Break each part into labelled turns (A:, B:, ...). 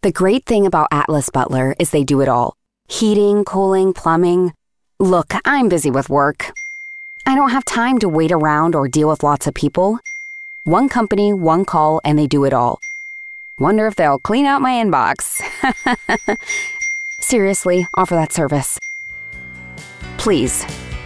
A: The great thing about Atlas Butler is they do it all. Heating, cooling, plumbing. Look, I'm busy with work. I don't have time to wait around or deal with lots of people. One company, one call, and they do it all. Wonder if they'll clean out my inbox. Seriously, offer that service. Please.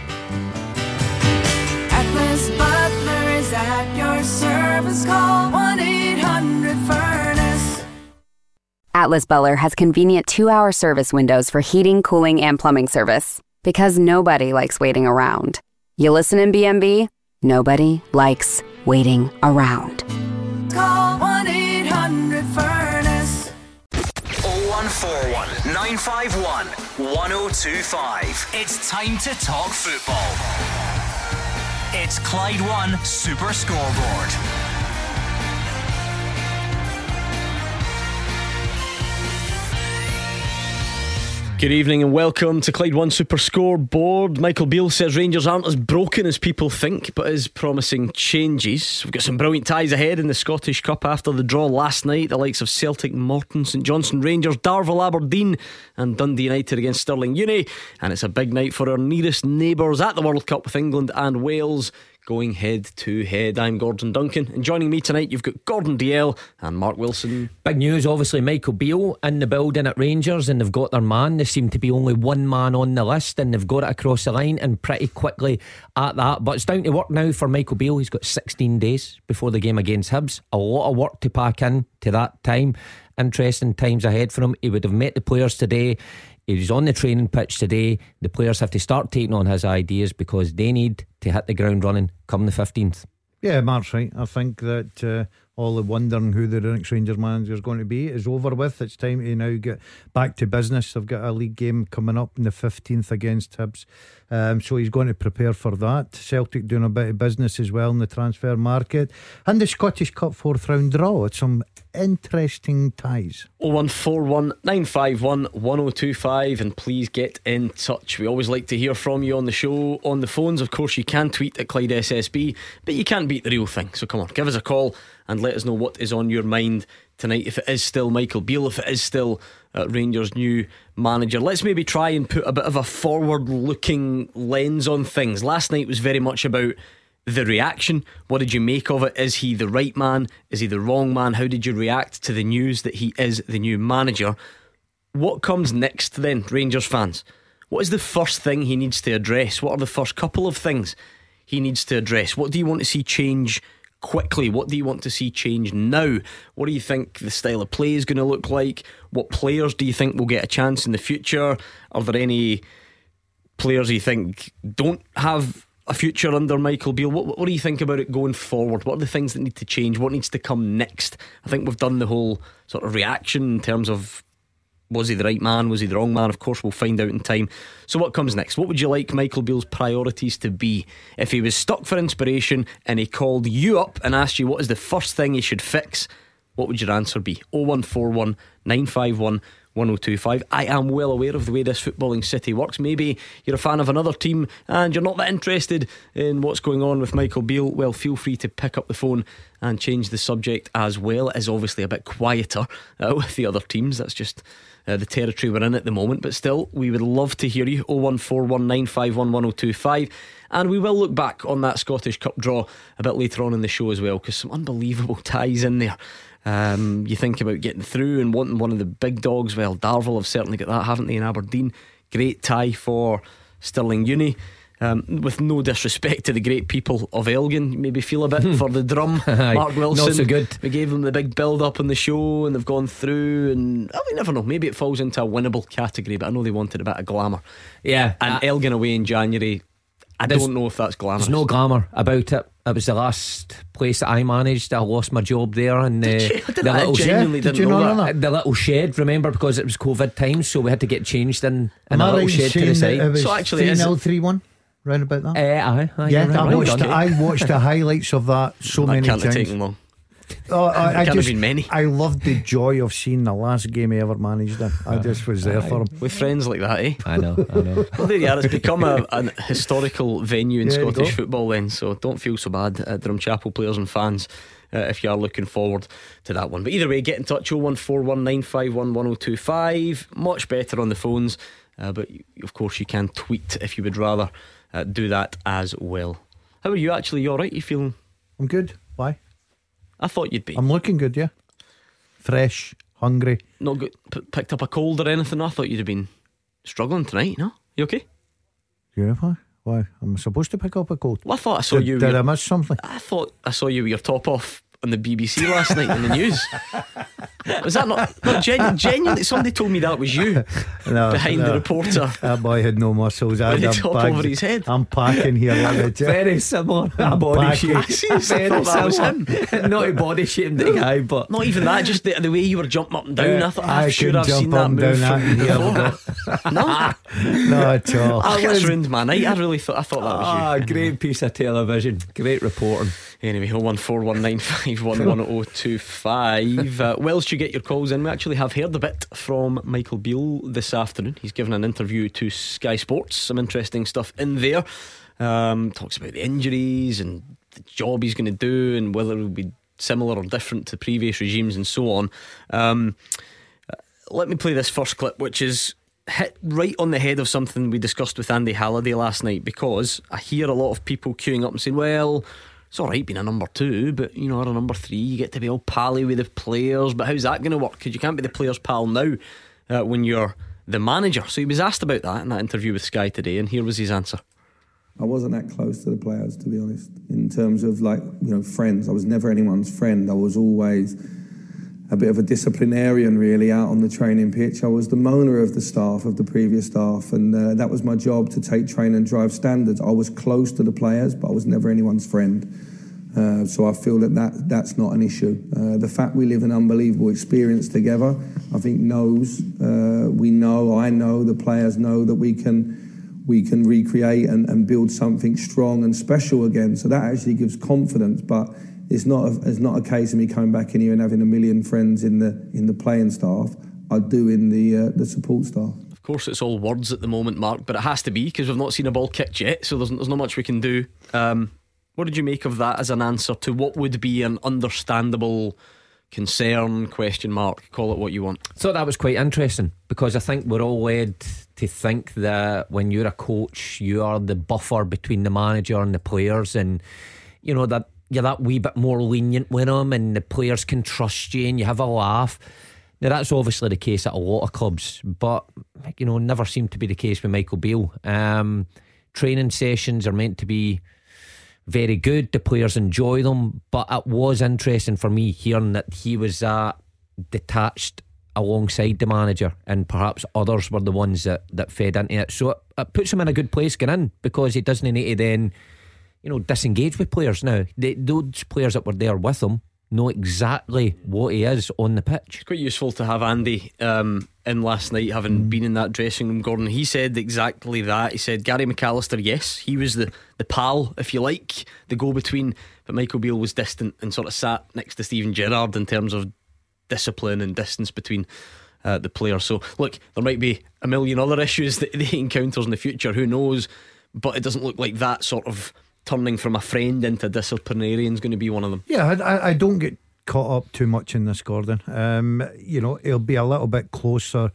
B: Atlas Butler is at your service. Call 1-800-FURNACE.
A: Atlas Butler has convenient 2-hour service windows for heating, cooling, and plumbing service. Because nobody likes waiting around. You listen in BMB? Nobody likes waiting around.
B: Call 1-800-FURNACE.
C: 0141 951 1025. It's time to talk football. It's Clyde One Super Scoreboard.
D: Good evening and welcome to Clyde One Super Scoreboard. Michael Beale says Rangers aren't as broken as people think, but is promising changes. We've got some brilliant ties ahead in the Scottish Cup after the draw last night. The likes of Celtic, Morton, St Johnstone Rangers, Darvel, Aberdeen and Dundee United against Stirling Uni. And it's a big night for our nearest neighbours at the World Cup with England and Wales going head to head. I'm Gordon Duncan, and joining me tonight you've got Gordon Dalziel and Mark Wilson.
E: Big news, obviously. Michael Beale in the building at Rangers, and they've got their man. There seemed to be only one man on the list, and they've got it across the line and pretty quickly at that. But it's down to work now for Michael Beale. He's got 16 days before the game against Hibs. A lot of work to pack in to that time. Interesting times ahead for him. He would have met the players today. He's on the training pitch today. The players have to start taking on his ideas because they need to hit the ground running come the 15th.
F: Yeah, Mark's right. I think that all the wondering who the next Rangers manager is going to be is over with. It's time to now get back to business. They've got a league game coming up on the 15th against Hibs, so he's going to prepare for that. Celtic doing a bit of business as well in the transfer market, and the Scottish Cup 4th round draw. It's some interesting ties.
D: 0141 951 1025, and please get in touch. We always like to hear from you on the show, on the phones. Of course you can tweet at Clyde SSB, but you can't beat the real thing. So come on, give us a call and let us know what is on your mind tonight. If it is still Michael Beale, if it is still Rangers' new manager, let's maybe try and put a bit of a forward looking lens on things. Last night was very much about the reaction. What did you make of it? Is he the right man? Is he the wrong man? How did you react to the news that he is the new manager? What comes next then, Rangers fans? What is the first thing he needs to address? What are the first couple of things he needs to address? What do you want to see change quickly? What do you want to see change now? What do you think the style of play is going to look like? What players do you think will get a chance in the future? Are there any players you think don't have a future under Michael Beale? What do you think about it going forward? What are the things that need to change? What needs to come next? I think we've done the whole sort of reaction in terms of, was he the right man? Was he the wrong man? Of course we'll find out in time. So what comes next? What would you like Michael Beale's priorities to be? If he was stuck for inspiration and he called you up and asked you what is the first thing he should fix, what would your answer be? 0141 951 1025. I am well aware of the way this footballing city works. Maybe you're a fan of another team and you're not that interested in what's going on with Michael Beale. Well, feel free to pick up the phone and change the subject as well. It is obviously a bit quieter with the other teams. That's just the territory we're in at the moment, but still we would love to hear you. 0141 951 1025. And we will look back on that Scottish Cup draw a bit later on in the show as well, because some unbelievable ties in there. You think about getting through and wanting one of the big dogs. Well, Darvel have certainly got that, haven't they, in Aberdeen? Great tie for Stirling Uni. With no disrespect to the great people of Elgin, maybe feel a bit for the drum. Mark Wilson,
E: not so good.
D: We gave them the big build up on the show and they've gone through, and we never know, maybe it falls into a winnable category, but I know they wanted a bit of glamour.
E: Yeah,
D: and Elgin away in January, I don't know if that's glamour.
E: There's no glamour about it. It was the last place that I managed. I lost my job there, and the little shed. Remember, because it was COVID times, so we had to get changed in a little shed to the side.
F: So actually, 3-0-3-1. Round about that.
E: Aye,
F: yeah,
E: right.
F: I watched the highlights of that so many times.
D: Can't have taken long.
F: I
D: can't have been many.
F: I loved the joy of seeing the last game he ever managed in. I just was there for him.
D: With friends like that, eh?
E: I know.
D: Well, there you are. It's become an historical venue in Scottish football then, so don't feel so bad, Drumchapel players and fans. if you are looking forward to that one. But either way, get in touch. 01419511025. Much better on the phones, but of course you can tweet if you would rather do that as well. How are you actually? You alright? You feeling?
F: I'm good. Why?
D: I thought you'd be.
F: I'm looking good, yeah. Fresh, hungry.
D: Not good. Picked up a cold or anything? I thought you'd have been struggling tonight. No? You okay?
F: Yeah, why? I'm supposed to pick up a cold.
D: Well, I thought I saw you.
F: Did I miss something?
D: I thought I saw you with your top off on the BBC last night in the news. Was that not genuinely? Somebody told me that was you behind the reporter.
F: That boy had no muscles. I
D: With
F: had
D: the
F: a
D: top
F: bag.
D: over his head.
F: I'm packing here.
E: Very similar body shape.
D: I seriously thought that was him.
E: Not a body shape, the guy, but
D: Not even that, just the way you were jumping up and down. I thought, I'm sure
F: can
D: I've
F: jump
D: seen
F: up
D: that
F: and
D: move
F: down
D: from
F: that
D: before. No,
F: Not at all.
D: that's ruined my night. I thought that was you.
E: great piece of television, great reporting.
D: Anyway, 01419511025. Whilst you get your calls in, we actually have heard a bit from Michael Beale this afternoon. He's given an interview to Sky Sports. Some interesting stuff in there. Talks about the injuries and the job he's going to do and whether it will be similar or different to previous regimes and so on. Let me play this first clip, which is hit right on the head of something we discussed with Andy Halliday last night, because I hear a lot of people queuing up and saying, well, it's alright being a number 2, but you know, or a number 3, you get to be all pally with the players. But how's that going to work? Because you can't be the players' pal now when you're the manager. So he was asked about that in that interview with Sky today, and here was his answer.
G: I wasn't that close to the players, to be honest, in terms of friends. I was never anyone's friend. I was always a bit of a disciplinarian, really, out on the training pitch. I was the moaner of the staff, of the previous staff, and that was my job, to take, train and drive standards. I was close to the players, but I was never anyone's friend. So I feel that's not an issue. The fact we live an unbelievable experience together, I think I know, the players know that we can recreate and build something strong and special again. So that actually gives confidence, but it's not a case of me coming back in here and having a million friends in the playing staff. I do in the support staff.
D: Of course, it's all words at the moment, Mark, but it has to be, because we've not seen a ball kicked yet, so there's not much we can do. What did you make of that as an answer to what would be an understandable concern, question mark, call it what you want?
E: Thought that was quite interesting, because I think we're all led to think that when you're a coach, you are the buffer between the manager and the players, and you know that you're that wee bit more lenient with them, and the players can trust you and you have a laugh. Now that's obviously the case at a lot of clubs, but you know, never seemed to be the case with Michael Beale. Training sessions are meant to be very good, the players enjoy them, but it was interesting for me hearing that he was detached alongside the manager, and perhaps others were the ones that fed into it. So it puts him in a good place going in, because he doesn't need to then, you know, disengage with players. Now those players that were there with him know exactly what he is on the pitch.
D: It's quite useful to have Andy in last night, having been in that dressing room, Gordon. He said exactly that. He said Gary McAllister, yes, he was the pal, if you like, the go-between, but Michael Beale was distant and sort of sat next to Steven Gerrard in terms of discipline and distance between the players. So look, there might be a million other issues that he encounters in the future, who knows, but it doesn't look like that sort of turning from a friend into disciplinarian is going to be one of them.
F: Yeah, I don't get caught up too much in this, Gordon. You know, he'll be a little bit closer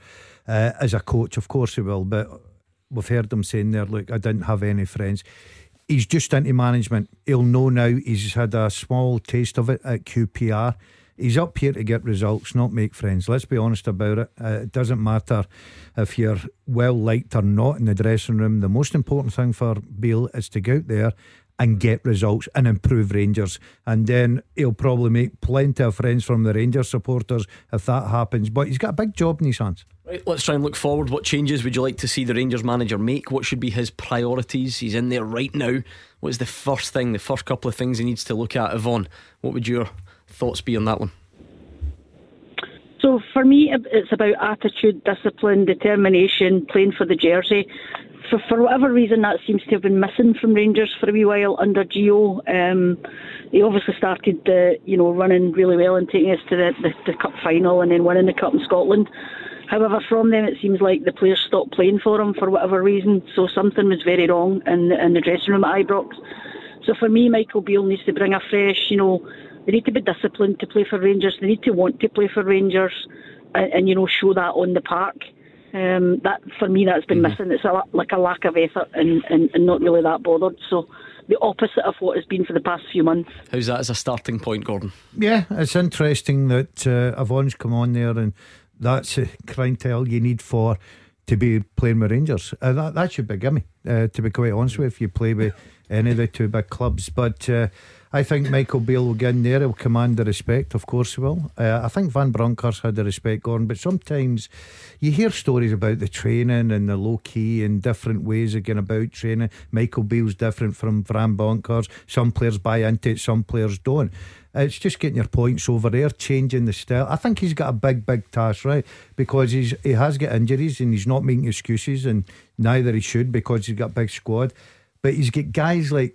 F: as a coach, of course he will, but we've heard him saying there, look, I didn't have any friends. He's just into management. He'll know now. He's had a small taste of it at QPR. He's up here to get results, not make friends. Let's be honest about it. It doesn't matter if you're well liked or not in the dressing room. The most important thing for Beale is to go out there and get results and improve Rangers, and then he'll probably make plenty of friends from the Rangers supporters if that happens. But he's got a big job in his hands.
D: Right, let's try and look forward. What changes would you like to see the Rangers manager make? What should be his priorities? He's in there right now. What's the first couple of things he needs to look at? Yvonne, what would your thoughts be on that one?
H: So for me, it's about attitude, discipline, determination, playing for the jersey. For whatever reason, that seems to have been missing from Rangers for a wee while under Gio. He obviously started running really well and taking us to the cup final and then winning the cup in Scotland. However, from then it seems like the players stopped playing for him for whatever reason. So something was very wrong in the dressing room at Ibrox. So for me, Michael Beale needs to bring a fresh, They need to be disciplined to play for Rangers. They need to want to play for Rangers, and show that on the park. That for me, that's been missing. It's like a lack of effort and not really that bothered. So the opposite of what has been for the past few months.
D: How's that as a starting point, Gordon?
F: Yeah, it's interesting that Yvonne's come on there, and that's a clientele you need to be playing with Rangers. That should be a gimme, to be quite honest with you, if you play with any of the two big clubs. But I think Michael Beale will get in there. He'll command the respect, of course he will. I think Van Bronckhorst had the respect, Gordon, but sometimes you hear stories about the training and the low key and different ways of going about training. Michael Beale's different from Van Bronckhorst. Some players buy into it, some players don't. It's just getting your points over there, changing the style. I think he's got a big task, right? Because he has got injuries and he's not making excuses, and neither he should, because he's got a big squad. But he's got guys like,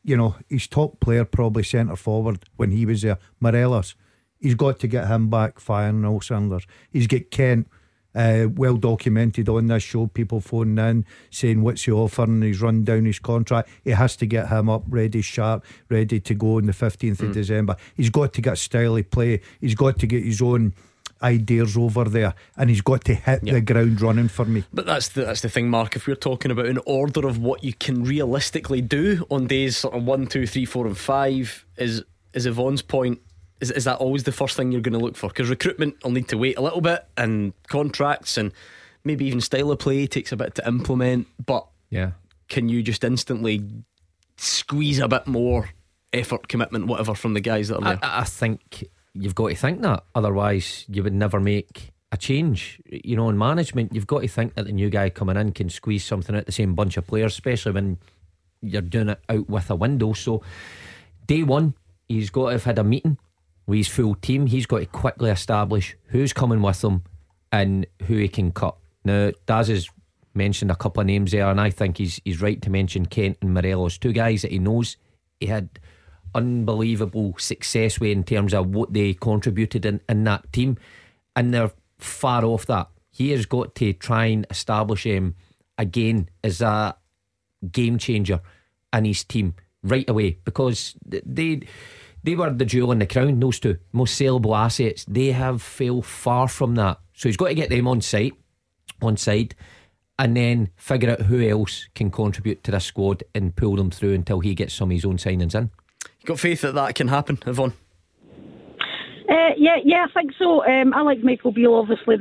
F: his top player, probably centre forward when he was there, Morelos. He's got to get him back firing on all cylinders. He's got Kent, well documented on this show, people phoning in saying what's he offering, he's run down his contract. He has to get him up ready, sharp, ready to go on the 15th of December. He's got to get style of play. He's got to get his own ideas over there, and he's got to hit the ground running for me.
D: But that's the thing, Mark. If we're talking about an order of what you can realistically do on days sort of 1, 2, 3, 4 and 5, is Yvonne's point, is that always the first thing you're going to look for? Because recruitment will need to wait a little bit, and contracts and maybe even style of play takes a bit to implement. But can you just instantly squeeze a bit more effort, commitment, whatever from the guys that are there?
E: I think you've got to think that, otherwise you would never make a change. In management, you've got to think that the new guy coming in can squeeze something out the same bunch of players, especially when you're doing it out with a window. So day one, he's got to have had a meeting with his full team. He's got to quickly establish who's coming with him and who he can cut. Now, Daz has mentioned a couple of names there, and I think he's right to mention Kent and Morelos, two guys that he knows he had unbelievable success with in terms of what they contributed in that team, and they're far off that. He has got to try and establish him again as a game changer in his team right away, because they were the jewel in the crown, those two most saleable assets. They have failed far from that, so he's got to get them on side, and then figure out who else can contribute to this squad and pull them through until he gets some of his own signings in.
D: You got faith that can happen, Yvonne?
H: Yeah, I think so. I like Michael Beale, obviously.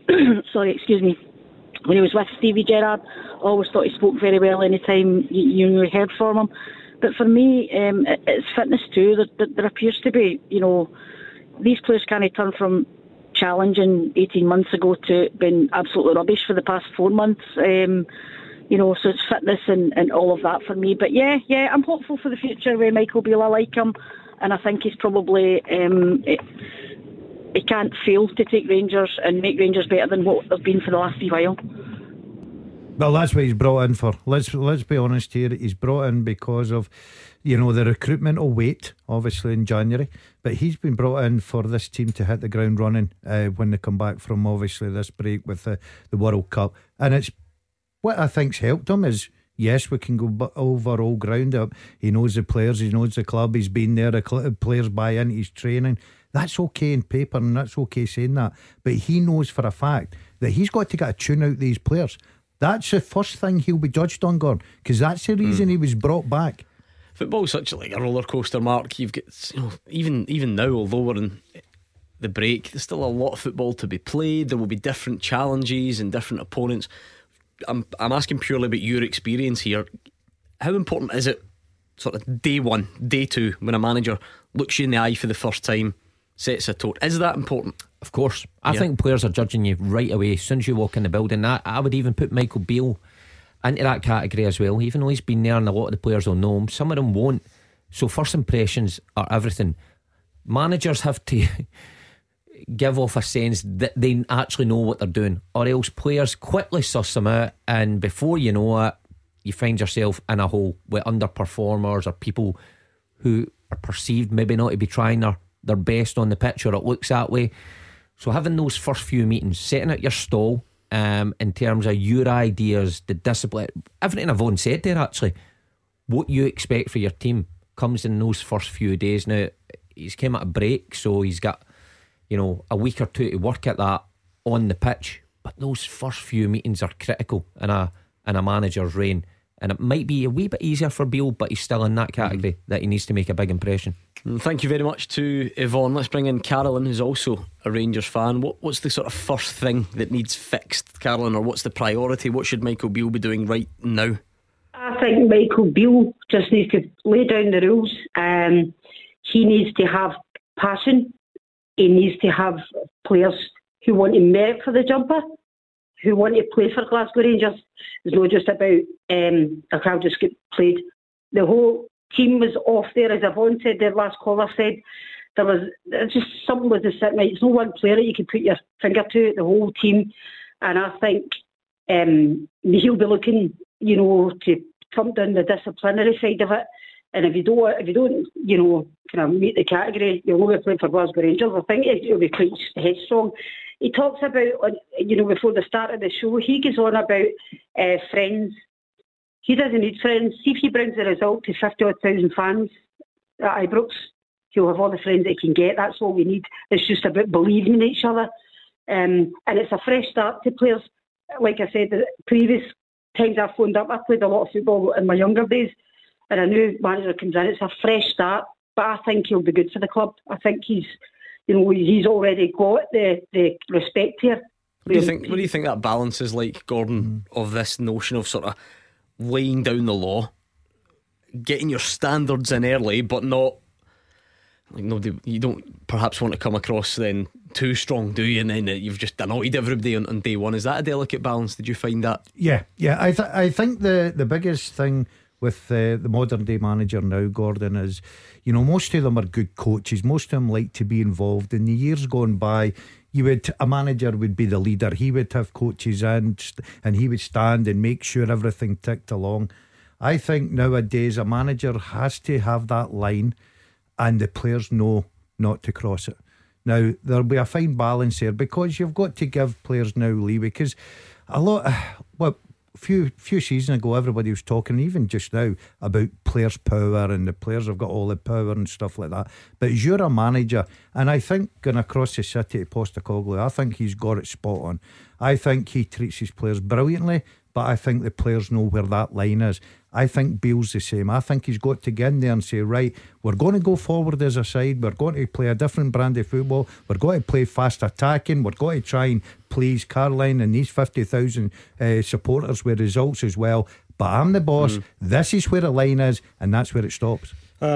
H: When he was with Stevie Gerrard, I always thought he spoke very well anytime you heard from him. But for me, it's fitness too. There appears to be, these players can't turn from challenging 18 months ago to being absolutely rubbish for the past 4 months. So it's fitness and all of that for me. But yeah, I'm hopeful for the future with Michael Beale. I like him, and I think he's probably he can't fail to take Rangers and make Rangers better than what they've been for the last while.
F: Well, that's what he's brought in for. Let's be honest here. He's brought in because of the recruitment will wait, obviously, in January, but he's been brought in for this team to hit the ground running when they come back from obviously this break with the World Cup. And it's what I think's helped him is, yes, we can go over all ground up. He knows the players, he knows the club, he's been there, the players buy into his training. That's okay in paper, and that's okay saying that, but he knows for a fact that he's got to get a tune out these players. That's the first thing he'll be judged on, Gordon, because that's the reason he was brought back.
D: Football's such like a roller coaster, Mark. You've got, even now, although we're in the break, there's still a lot of football to be played. There will be different challenges and different opponents. I'm asking purely about your experience here. How important is it, sort of day one, day two, when a manager looks you in the eye for the first time, sets a tone? Is that important?
E: Of course. I think players are judging you right away as soon as you walk in the building. I would even put Michael Beale into that category as well. Even though he's been there and a lot of the players will know him, some of them won't. So first impressions are everything. Managers have to give off a sense that they actually know what they're doing, or else players quickly suss them out, and before you know it, you find yourself in a hole with underperformers or people who are perceived maybe not to be trying their best on the pitch, or it looks that way. So having those first few meetings, setting out your stall in terms of your ideas, the discipline, everything Yvonne said there, actually, what you expect for your team comes in those first few days. Now, he's came at a break, so he's got, you know, a week or two to work at that on the pitch. But those first few meetings are critical in a manager's reign. And it might be a wee bit easier for Beale, but he's still in that category that he needs to make a big impression.
D: Thank you very much to Yvonne. Let's bring in Carolyn, who's also a Rangers fan. What's the sort of first thing that needs fixed, Carolyn, or what's the priority? What should Michael Beale be doing right now?
I: I think Michael Beale just needs to lay down the rules. He needs to have passion. He needs to have players who want to merit for the jumper, who want to play for Glasgow Rangers. It's not just about a crowd just get played. The whole team was off there, as Yvonne said, the last caller said. There was just something with the sitting right. It's no one player that you can put your finger to, the whole team. And I think he'll be looking, you know, to trump down the disciplinary side of it. And if you don't, you know, kind of meet the category, you'll only play for Glasgow Rangers. I think it'll be quite headstrong. He talks about, you know, before the start of the show, he goes on about friends. He doesn't need friends. See if he brings the result to 50,000 fans at Ibrox, he'll have all the friends that he can get. That's all we need. It's just about believing in each other. And it's a fresh start to players. Like I said, the previous times I've phoned up, I played a lot of football in my younger days, and a new manager comes in, it's a fresh start. But I think he'll be good for the club. I think he's already got the respect here.
D: What do you think that balance is like, Gordon, of this notion of sort of laying down the law, getting your standards in early, but not like nobody, you don't perhaps want to come across then too strong, do you? And then you've just annoyed everybody on day one. Is that a delicate balance? Did you find that?
F: Yeah. I think the biggest thing with the modern day manager now, Gordon, is, you know, most of them are good coaches. Most of them like to be involved. In the years gone by, a manager would be the leader. He would have coaches and he would stand and make sure everything ticked along. I think nowadays a manager has to have that line, and the players know not to cross it. Now there'll be a fine balance here, because you've got to give players now leeway, because few seasons ago everybody was talking, even just now, about players' power, and the players have got all the power and stuff like that. But you're a manager, and I think going across the city to Postecoglou, I think he's got it spot on. I think he treats his players brilliantly, but I think the players know where that line is. I think Beale's the same. I think he's got to get in there and say, right, we're going to go forward as a side, we're going to play a different brand of football, we're going to play fast attacking, we're going to try and please Caroline and these 50,000 supporters with results as well. But I'm the boss. This is where the line is, and that's where it stops.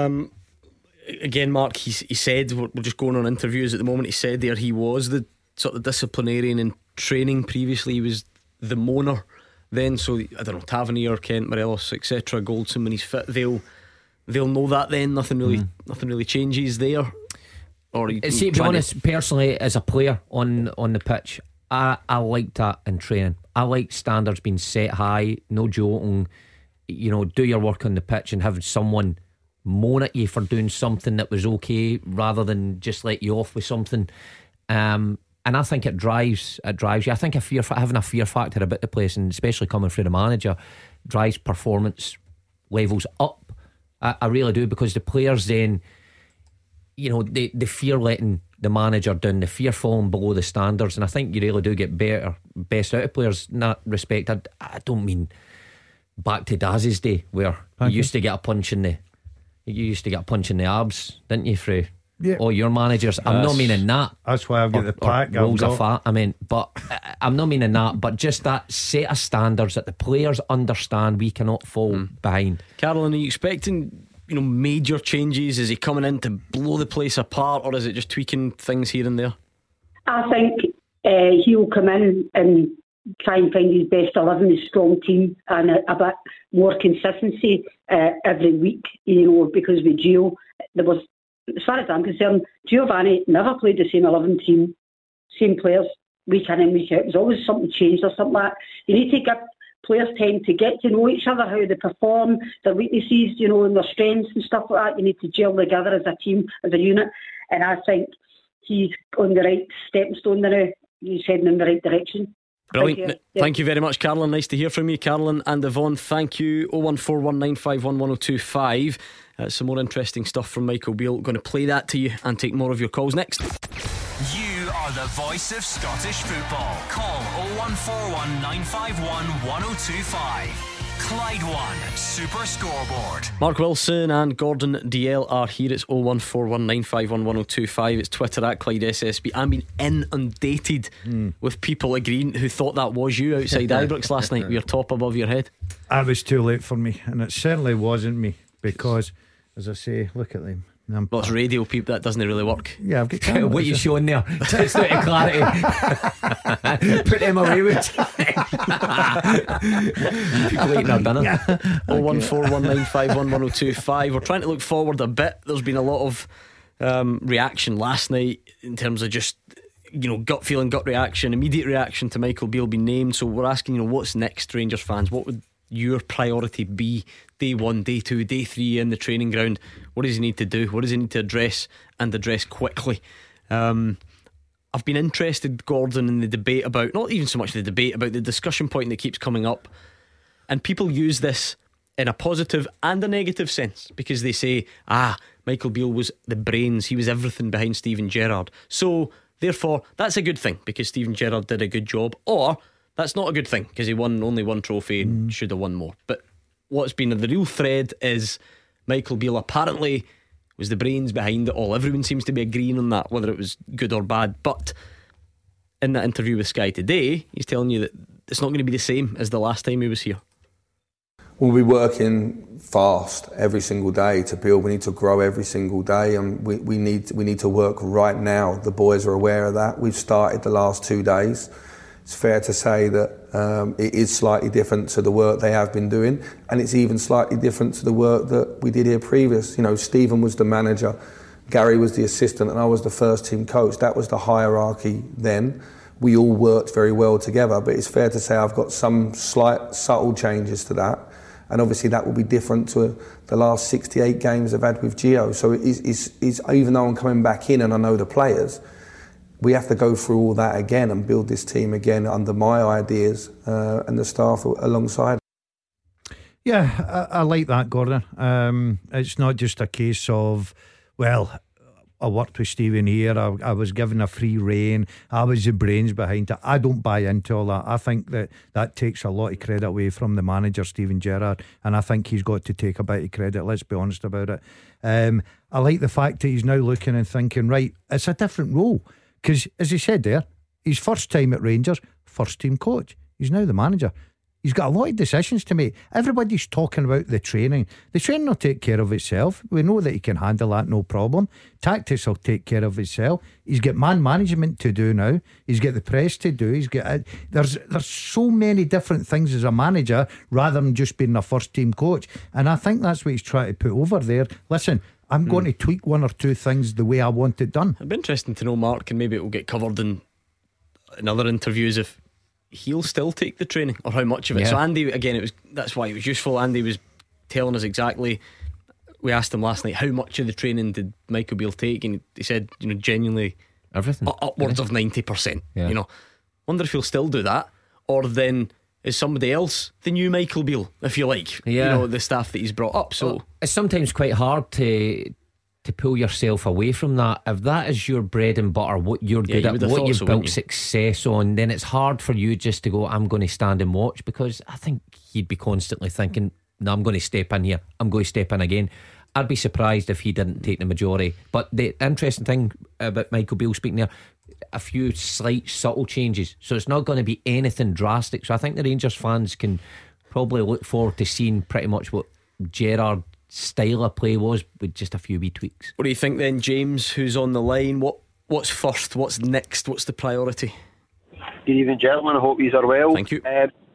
D: Again, Mark, he said, we're just going on interviews at the moment, he said there he was the sort of disciplinarian in training. Previously he was the moaner then, so I don't know, Tavernier, Kent, Morelos, etc., Goldson, when he's fit, they'll know that then. Nothing really changes there. Or
E: see, to be honest, personally, as a player on the pitch, I like that in training. I like standards being set high, no joking. You know, do your work on the pitch and have someone moan at you for doing something that was okay, rather than just let you off with something. And I think it drives you. I think having a fear factor about the place, and especially coming through the manager, drives performance levels up. I really do, because the players then, you know, they fear letting the manager down, the fear falling below the standards, and I think you really do get best out of players in that respect. I don't mean back to Daz's day, where you used to get a punch in the abs, didn't you, through all your managers. I'm not meaning that.
F: That's why I've got the pack.
E: Rolls of fat. I mean, but I'm not meaning that. But just that set of standards that the players understand we cannot fall behind.
D: Caroline, are you expecting, you know, major changes? Is he coming in to blow the place apart, or is it just tweaking things here and there?
I: I think he'll come in and try and find his best 11, his strong team, and a bit more consistency every week. You know, because with Gio, there was, as far as I'm concerned, Giovanni never played the same 11 team, same players, week in and week out. There's always something changed or something like that. You need to give players time to get to know each other, how they perform, their weaknesses, you know, and their strengths and stuff like that. You need to gel together as a team, as a unit. And I think he's on the right stepping stone now. He's heading in the right direction.
D: Brilliant. Thank you very much, Carolyn. Nice to hear from you, Carolyn and Yvonne. Thank you. 01419511025. Some more interesting stuff from Michael Beale. Going to play that to you and take more of your calls next.
C: You are the voice of Scottish football. Call 0141 951 1025. Clyde One Super Scoreboard.
D: Mark Wilson and Gordon DL are here. It's 01419511025. It's Twitter at Clyde SSB. I'm being inundated with people agreeing who thought that was you outside Ibrox last night with your top above your head.
F: It was too late for me, and it certainly wasn't me, because, as I say, look at them.
D: Well, it's radio, people, that doesn't really work.
F: Yeah, I've got cameras.
E: What are you showing there? Just out of clarity. Put them away with. People eating their dinner.
D: 01419511025. We're trying to look forward a bit. There's been a lot of reaction last night in terms of just, gut feeling, gut reaction, immediate reaction to Michael Beale being named. So we're asking, what's next, Rangers fans? What would your priority be? Day 1, day 2, day 3 in the training ground. What does he need to do? What does he need to address, and address quickly? I've been interested, Gordon, in the debate about, not even so much the debate, about the discussion point that keeps coming up. And people use this in a positive and a negative sense, because they say, Michael Beale was the brains, he was everything behind Steven Gerrard, so therefore that's a good thing because Steven Gerrard did a good job. Or that's not a good thing because he won only one trophy and should have won more. But what's been the real thread is Michael Beale apparently was the brains behind it all. Everyone seems to be agreeing on that, whether it was good or bad. But in that interview with Sky today, he's telling you that it's not going to be the same as the last time he was here.
G: We'll be working fast every single day to build. We need to grow every single day, and we need to work right now. The boys are aware of that. We've started the last 2 days. It's fair to say that it is slightly different to the work they have been doing, and it's even slightly different to the work that we did here previous. Stephen was the manager, Gary was the assistant, and I was the first team coach. That was the hierarchy then. We all worked very well together, but it's fair to say I've got some slight subtle changes to that, and obviously that will be different to the last 68 games I've had with Gio. So it's even though I'm coming back in and I know the players, we have to go through all that again and build this team again under my ideas and the staff alongside.
F: Yeah, I like that, Gordon. It's not just a case of, well, I worked with Stephen here, I was given a free rein, I was the brains behind it. I don't buy into all that. I think that takes a lot of credit away from the manager, Steven Gerrard, and I think he's got to take a bit of credit, let's be honest about it. I like the fact that he's now looking and thinking, right, it's a different role. Because, as he said there, his first time at Rangers, first team coach. He's now the manager. He's got a lot of decisions to make. Everybody's talking about the training. The training will take care of itself. We know that he can handle that, no problem. Tactics will take care of itself. He's got man management to do now. He's got the press to do. He's got there's so many different things as a manager rather than just being a first team coach. And I think that's what he's trying to put over there. Listen, I'm going to tweak 1 or 2 things the way I want it done.
D: It'd be interesting to know, Mark, and maybe it will get covered in other interviews, if he'll still take the training or how much of it. So Andy, again, that's why it was useful. Andy was telling us exactly. We asked him last night how much of the training did Michael Beale take, and he said, genuinely
E: everything,
D: upwards of 90%. Wonder if he'll still do that, or then is somebody else the new Michael Beale, if you like. The staff that he's brought up. So
E: it's sometimes quite hard to pull yourself away from that. If that is your bread and butter, what you're good at, what you've built success on, then it's hard for you just to go, I'm going to stand and watch, because I think he'd be constantly thinking, no, I'm going to step in here, I'm going to step in again. I'd be surprised if he didn't take the majority. But the interesting thing about Michael Beale speaking there, a few slight subtle changes, so it's not going to be anything drastic. So I think the Rangers fans can probably look forward to seeing pretty much what Gerrard's style of play was, with just a few wee tweaks.
D: What do you think then, James, who's on the line? What's first? What's next? What's the priority?
J: Good evening, gentlemen. I hope you are well.
D: Thank you.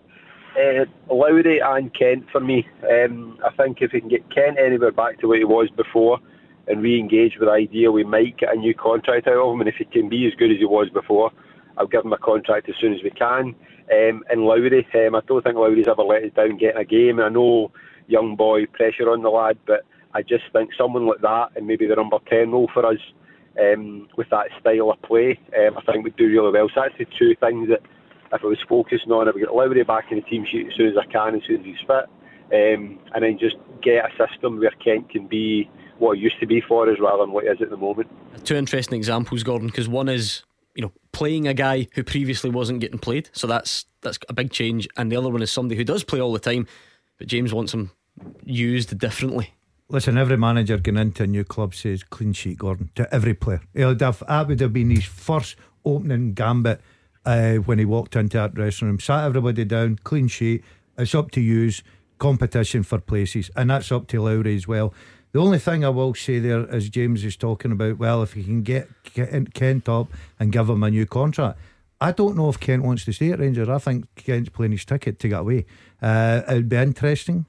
J: Lowry and Kent for me. I think if we can get Kent anywhere back to what he was before and re-engage with the idea, we might get a new contract out of him, and if he can be as good as he was before, I'll give him a contract as soon as we can. And Lowry, I don't think Lowry's ever let us down getting a game. I know young boy, pressure on the lad, but I just think someone like that, and maybe the number 10 role for us, with that style of play, I think would do really well. So that's the 2 things that if I was focusing on, I would get Lowry back in the team sheet as soon as I can, as soon as he's fit, and then just get a system where Kent can be what it used to be for us rather than what he is at the moment.
D: Two interesting examples, Gordon, because one is, you know, playing a guy who previously wasn't getting played, so that's a big change, and the other one is somebody who does play all the time, but James wants him used differently.
F: Listen, every manager going into a new club says clean sheet, Gordon, to every player. That would have been his first opening gambit when he walked into that dressing room. Sat everybody down, clean sheet. It's up to use, competition for places, and that's up to Lowry as well. The only thing I will say there, as James is talking about, well, if you can get Kent up and give him a new contract, I don't know if Kent wants to stay at Rangers. I think Kent's playing his ticket to get away. It'd be interesting.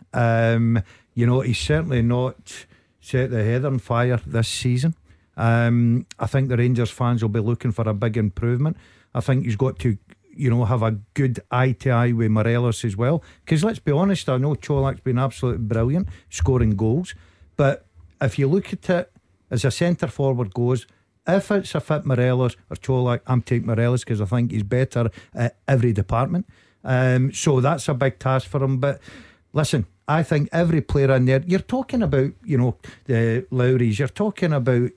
F: You know, he's certainly not set the head on fire this season. I think the Rangers fans will be looking for a big improvement. I think he's got to, you know, have a good eye to eye with Morelos as well, because let's be honest, I know Cholak's been absolutely brilliant scoring goals, but if you look at it as a centre forward goes, if it's a fit Morelos or Cholak, I'm taking Morelos because I think he's better at every department. So that's a big task for him. But listen, I think every player in there, you're talking about, you know, the Lowrys, you're talking about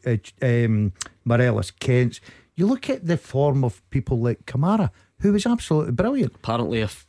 F: Morelos, Kent. You look at the form of people like Kamara, who was absolutely brilliant.
D: Apparently a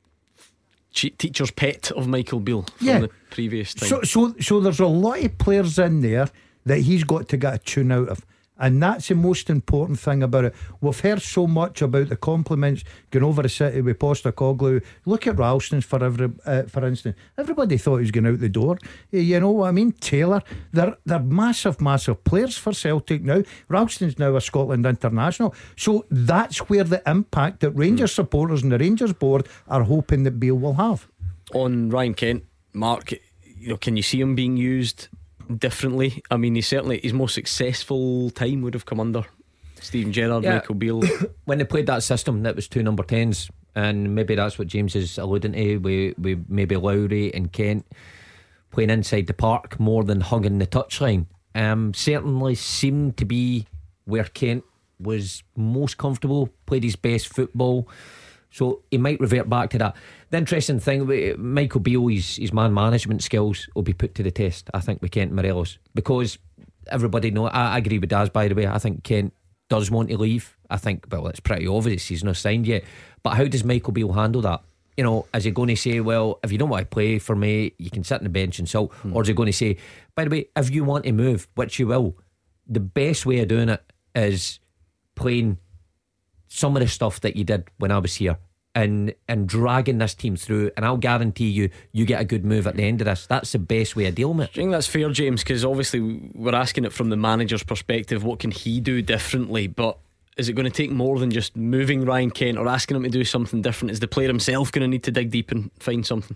D: teacher's pet of Michael Beale from the previous time.
F: So there's a lot of players in there that he's got to get a tune out of. And that's the most important thing about it. We've heard so much about the compliments going over the city with Postecoglou. Look at Ralston for instance. Everybody thought he was going out the door. You know what I mean? Taylor. They're massive players for Celtic now. Ralston's now a Scotland international. So that's where the impact that Rangers supporters and the Rangers board are hoping that Beale will have.
D: On Ryan Kent, Mark, you know, can you see him being used differently? I mean, his most successful time would have come under Steven Gerrard, Michael Beale.
E: When they played that system, that was two number 10s, and maybe that's what James is alluding to, with maybe Lowry and Kent playing inside the park more than hugging the touchline. Certainly seemed to be where Kent was most comfortable, played his best football. So he might revert back to that. The interesting thing with Michael Beale, his man management skills will be put to the test, I think, with Kent and Morelos, because everybody know. I agree with Daz, by the way. I think Kent does want to leave. I think, well, it's pretty obvious he's not signed yet. But how does Michael Beale handle that? You know, is he going to say, well, if you don't want to play for me, you can sit on the bench and sulk? Or is he going to say, by the way, if you want to move, which you will, the best way of doing it is playing some of the stuff that you did when I was here, and dragging this team through, and I'll guarantee you get a good move at the end of this. That's the best way of dealing with it.
D: Do you think that's fair, James? Because obviously we're asking it from the manager's perspective. What can he do differently? But is it going to take more than just moving Ryan Kent or asking him to do something different? Is the player himself going to need to dig deep and find something?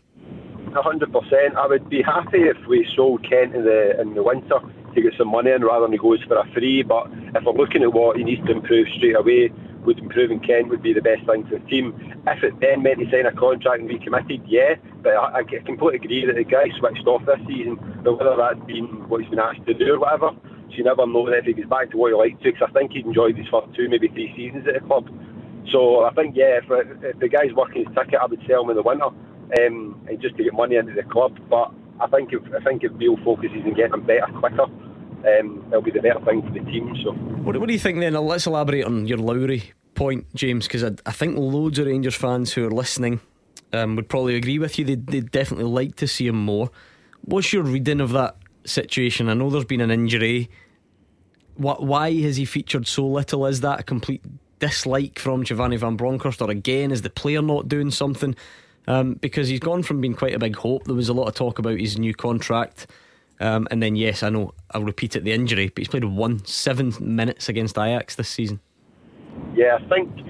J: 100%. I would be happy if we sold Kent in the winter to get some money in rather than he goes for a free. But if we're looking at what he needs to improve straight away, would improving Kent would be the best thing for the team. If it then meant to sign a contract and be committed, yeah, but I completely agree that the guy switched off this season, but whether that's been what he's been asked to do or whatever, so you never know if he gets back to what he liked to, because I think he'd enjoyed his first 2, maybe 3 seasons at the club. So I think, yeah, if the guy's working his ticket, I would sell him in the winter, and just to get money into the club. But I think if Beale focuses on getting him better quicker, it'll be the better thing for the team. So
D: what do you think then? Let's elaborate on your Lowry point, James, because I think loads of Rangers fans who are listening would probably agree with you. They'd definitely like to see him more. What's your reading of that situation? I know there's been an injury. Why has he featured so little? Is that a complete dislike from Giovanni Van Bronckhorst, or again, is the player not doing something? Because he's gone from being quite a big hope. There was a lot of talk about his new contract, and then, yes, I know I'll repeat it, the injury, but he's played 7 minutes against Ajax this season.
J: Yeah,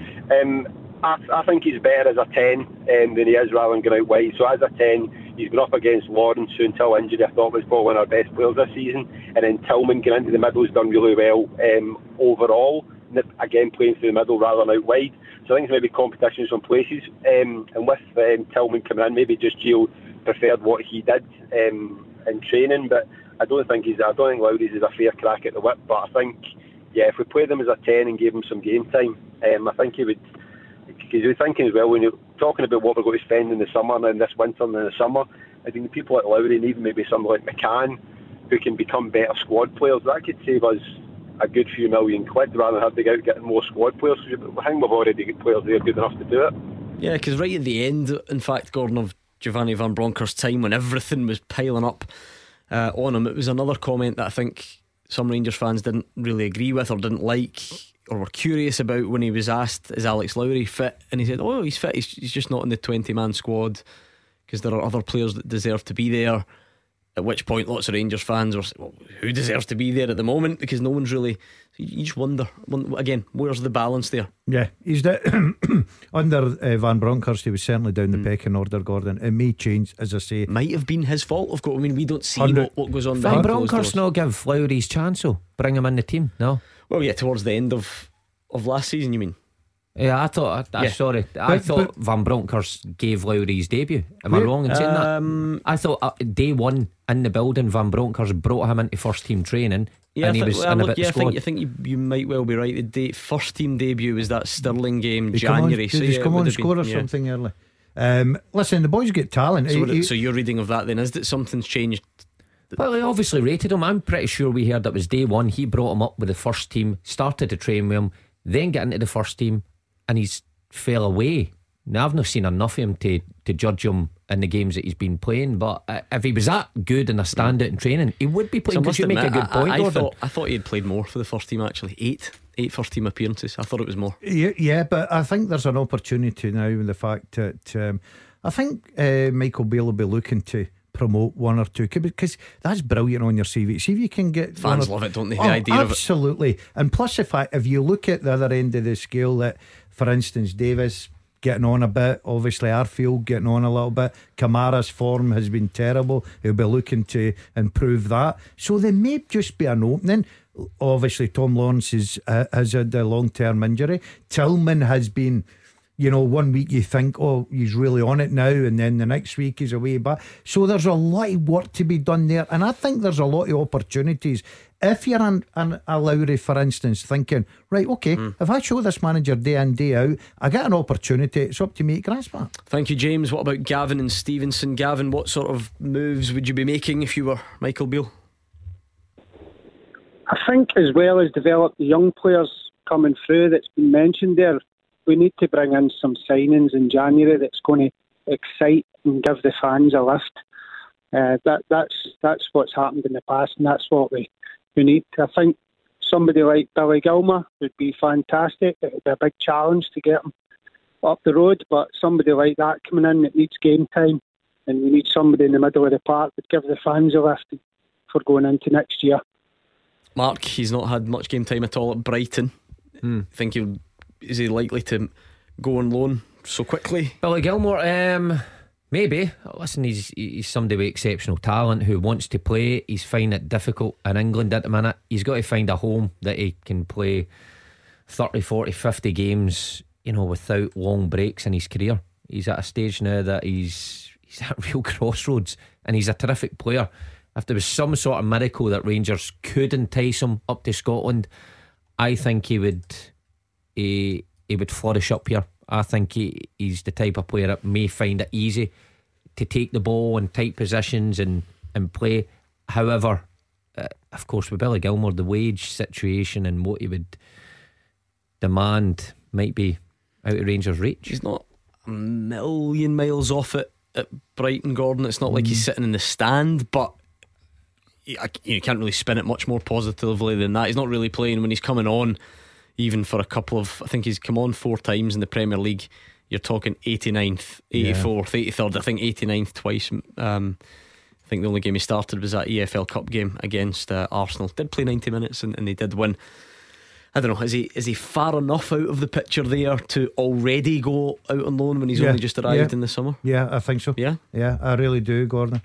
J: I think he's better as a 10 than he is rather than going out wide. So as a 10, he's been up against Lawrence, who until injury I thought was probably one of our best players this season, and then Tillman getting into the middle has done really well overall, again playing through the middle rather than out wide. So I think there's maybe competition in some places, and with Tillman coming in, maybe just Gio preferred what he did in training. But I don't think Lowry's is a fair crack at the whip. But I think, yeah, if we played him as a 10 and gave him some game time, I think he would Because you're thinking as well, when you're talking about what we're going to spend in the summer and this winter and in the summer, I think people like Lowry and even maybe somebody like McCann who can become better squad players, that could save us a good few £1 million rather than have to go out getting more squad players. I think we've already got players there good enough to do it.
D: Yeah, because right at the end, in fact, Gordon, of Giovanni Van Bronckhorst's time, when everything was piling up on him, it was another comment that I think some Rangers fans didn't really agree with or didn't like or were curious about, when he was asked, is Alex Lowry fit? And he said, oh, he's fit, he's just not in the 20-man squad because there are other players that deserve to be there. At which point lots of Rangers fans were saying, well, who deserves to be there at the moment? Because no one's really. You just wonder again, where's the balance there? Yeah,
F: he's under Van Bronckhorst, he was certainly down the pecking order, Gordon. It may change, as I say.
D: Might have been his fault, of course. I mean, we don't see what goes on.
E: Van Bronckhorst not give Lowry his chance, so bring him in the team. No.
D: Well, yeah, towards the end of last season, you mean?
E: Yeah, I thought. Sorry, I thought Van Bronckhorst gave Lowry his debut. Am I wrong in saying that? I thought day one in the building, Van Bronckhorst brought him into first team training.
D: Yeah,
E: and he was in a bit of squad.
D: I think you might well be right. The first team debut was that Stirling game, January.
F: Did he come on and score or something early? Listen, the boys get talent.
D: So your reading of that then is that something's changed?
E: Well, they obviously rated him. I'm pretty sure we heard that was day one. He brought him up with the first team, started to train with him, then get into the first team, and he's fell away. Now, I've not seen enough of him to judge him in the games that he's been playing, but if he was that good in a standout in training, he would be playing. Because you make a good point, Gordon.
D: I thought he had played more for the first team, actually. Eight first team appearances. I thought it was more.
F: Yeah, but I think there's an opportunity now with the fact that I think Michael Beale will be looking to promote one or two, because that's brilliant on your CV. See if you can get
D: fans love it, don't they? The idea of it.
F: Absolutely. And plus the fact, if you look at the other end of the scale, that for instance Davis getting on a bit, obviously Arfield getting on a little bit, Kamara's form has been terrible, he'll be looking to improve that, so there may just be an opening. Obviously Tom Lawrence has had a long-term injury. Tillman has been, 1 week you think, oh, he's really on it now, and then the next week he's away back. So there's a lot of work to be done there, and I think there's a lot of opportunities. If you're a Lowry, for instance, thinking, right, okay, if I show this manager day in, day out, I get an opportunity, it's up to me to grasp that.
D: Thank you, James. What about Gavin and Stevenson? Gavin, what sort of moves would you be making if you were Michael Beale?
K: I think, as well as develop the young players coming through that's been mentioned there, we need to bring in some signings in January that's going to excite and give the fans a lift. That's what's happened in the past, and that's what we need. I think somebody like Billy Gilmour would be fantastic. It would be a big challenge to get him up the road, but somebody like that coming in that needs game time, and we need somebody in the middle of the park that give the fans a lift for going into next year.
D: Mark, he's not had much game time at all at Brighton. Think is he likely to go on loan so quickly?
E: Billy Gilmour, maybe. Listen, he's somebody with exceptional talent who wants to play. He's finding it difficult in England at the minute. He's got to find a home that he can play 30, 40, 50 games, without long breaks in his career. He's at a stage now that he's at real crossroads, and he's a terrific player. If there was some sort of miracle that Rangers could entice him up to Scotland, I think he would flourish up here. I think he's the type of player that may find it easy to take the ball in tight positions and play. However, of course, with Billy Gilmour, the wage situation and what he would demand might be out of Rangers' reach.
D: He's not a million miles off it at Brighton, Gordon. It's not like he's sitting in the stand, but you can't really spin it much more positively than that. He's not really playing when he's coming on, even for a couple of, I think he's come on 4 times in the Premier League. You're talking 89th, 84th, 83rd, I think 89th twice. I think the only game he started was that EFL Cup game against Arsenal. Did play 90 minutes and they did win. I don't know, is he far enough out of the picture there to already go out on loan when he's only just arrived in the summer?
F: Yeah, I think so. Yeah, I really do, Gordon.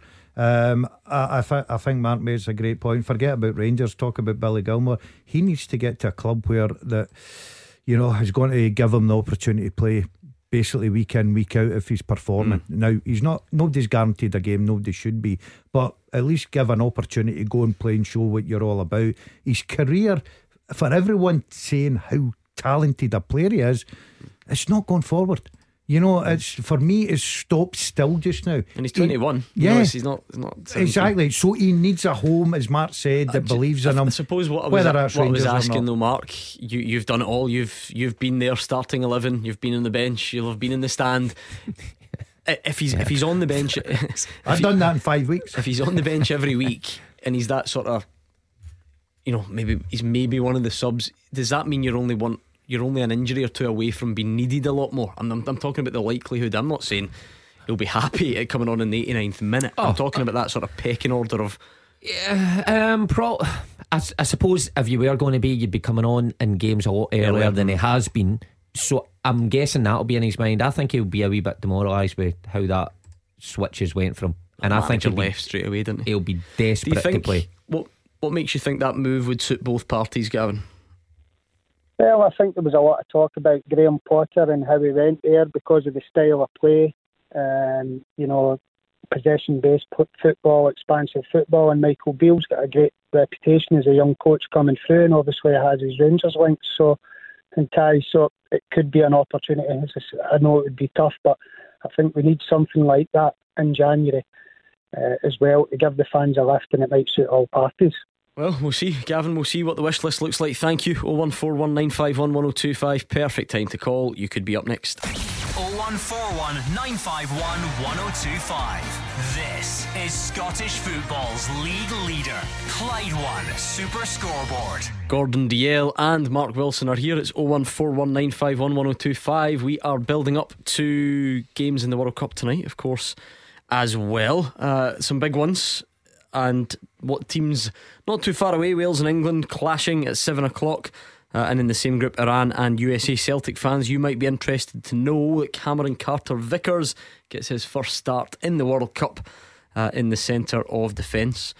F: I think Mark made a great point. Forget about Rangers, talk about Billy Gilmour. He needs to get to a club where that is going to give him the opportunity to play basically week in, week out if he's performing. Now nobody's guaranteed a game, nobody should be, but at least give an opportunity to go and play and show what you're all about. His career, for everyone saying how talented a player he is, it's not going forward. You know, it's for me, it's stopped still just now.
D: And he's 21.
F: Yeah,
D: he's not 17.
F: Exactly. So he needs a home, as Mark said, that believes in him.
D: I suppose what I was asking though, Mark, you've done it all. You've been there, starting 11. You've been on the bench. You'll have been in the stand. If he's on the bench,
F: I've done that in 5 weeks.
D: If he's on the bench every week and he's that sort of, you know, he's maybe one of the subs, does that mean you're only an injury or two away from being needed a lot more? I'm talking about the likelihood. I'm not saying he'll be happy at coming on in the 89th minute. I'm talking about that sort of pecking order of.
E: Yeah, I suppose if you were going to be, you'd be coming on in games a lot earlier than he has been. So I'm guessing that'll be in his mind. I think he'll be a wee bit demoralised with how that switches went from. And I think
D: he'll left straight away, didn't he?
E: He'll be desperate to play.
D: What makes you think that move would suit both parties, Gavin?
K: Well, I think there was a lot of talk about Graham Potter and how he went there because of the style of play, you know, possession-based football, expansive football, and Michael Beale's got a great reputation as a young coach coming through, and obviously he has his Rangers links, so it could be an opportunity. I know it would be tough, but I think we need something like that in January as well to give the fans a lift, and it might suit all parties.
D: Well, we'll see, Gavin. We'll see what the wish list looks like. Thank you. 01419511025. Perfect time to call. You could be up next.
C: 0141 951 1025. This is Scottish football's league leader, Clyde One Super Scoreboard.
D: Gordon Dalziel and Mark Wilson are here. It's 01419511025. We are building up to games in the World Cup tonight, of course, as well. Some big ones. And what teams not too far away? Wales and England clashing at 7 o'clock. And in the same group, Iran and USA. Celtic fans, you might be interested to know that Cameron Carter-Vickers gets his first start in the World Cup in the centre of defence.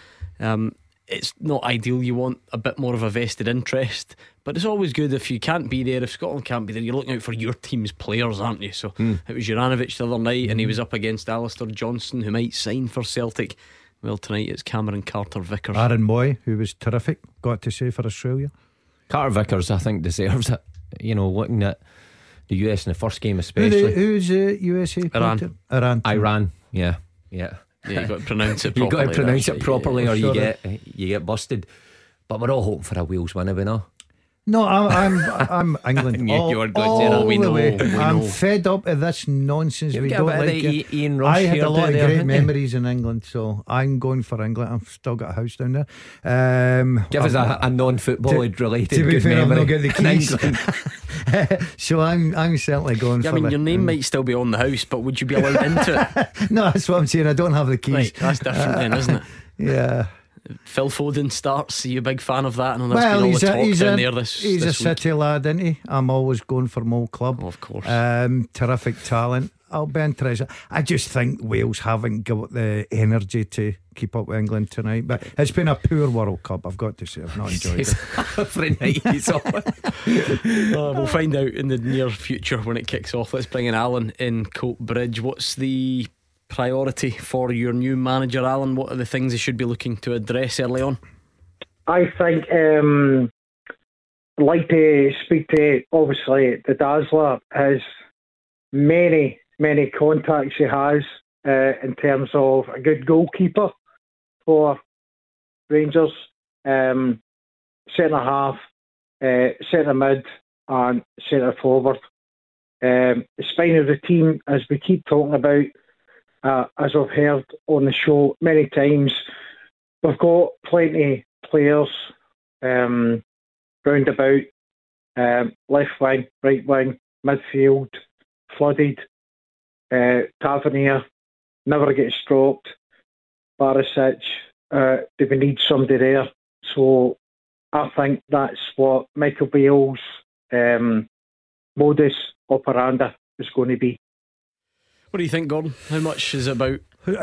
D: It's not ideal. You want a bit more of a vested interest, but it's always good if you can't be there. If Scotland can't be there, you're looking out for your team's players, aren't you? So it was Juranovic the other night, and he was up against Alistair Johnston, who might sign for Celtic. Well, tonight it's Cameron Carter-Vickers.
F: Aaron Moy, who was terrific, got to say, for Australia.
E: Carter-Vickers, I think, deserves it. You know, looking at the US in the first game especially.
F: Who's USA?
E: Iran. Yeah.
D: Yeah, you got to pronounce it properly.
E: You got to pronounce it properly, or you get busted. But we're all hoping for a Wales win, are we not?
F: No, I'm England.
E: You were going to say that.
F: We know. I'm fed up of this nonsense. We don't like it.
E: Ian Rush,
F: I had a lot of great memories in England, so I'm going for England. I've still got a house down there.
E: Give us a non-football related
F: to be
E: good
F: fair,
E: memory.
F: I've not got the keys. So I'm certainly going for it.
D: I mean, your name might still be on the house, but would you be allowed into it?
F: No, that's what I'm saying. I don't have the keys.
D: Right, that's different then, isn't it?
F: Yeah.
D: Phil Foden starts. Are you a big fan of that? I know there's been all the talk down there this
F: a
D: week.
F: City lad, isn't he? I'm always going for my old club.
D: Of course.
F: Terrific talent. I'll be interested. I just think Wales haven't got the energy to keep up with England tonight. But it's been a poor World Cup, I've got to say. I've not enjoyed it.
E: Every night he's on.
D: We'll find out in the near future when it kicks off. Let's bring in Alan in Coatbridge. What's the priority for your new manager, Alan? What are the things he should be looking to address early on?
L: I think I'd like to speak to, obviously, the Dazzler has many contacts he has in terms of a good goalkeeper for Rangers, centre half, centre mid and centre forward. The spine of the team, as we keep talking about, as I've heard on the show many times, we've got plenty of players round about, left wing, right wing, midfield, flooded. Tavernier never gets dropped. Barisic, do we need somebody there? So I think that's what Michael Beale's modus operandi is going to be.
D: What do you think, Gordon? How much is it about?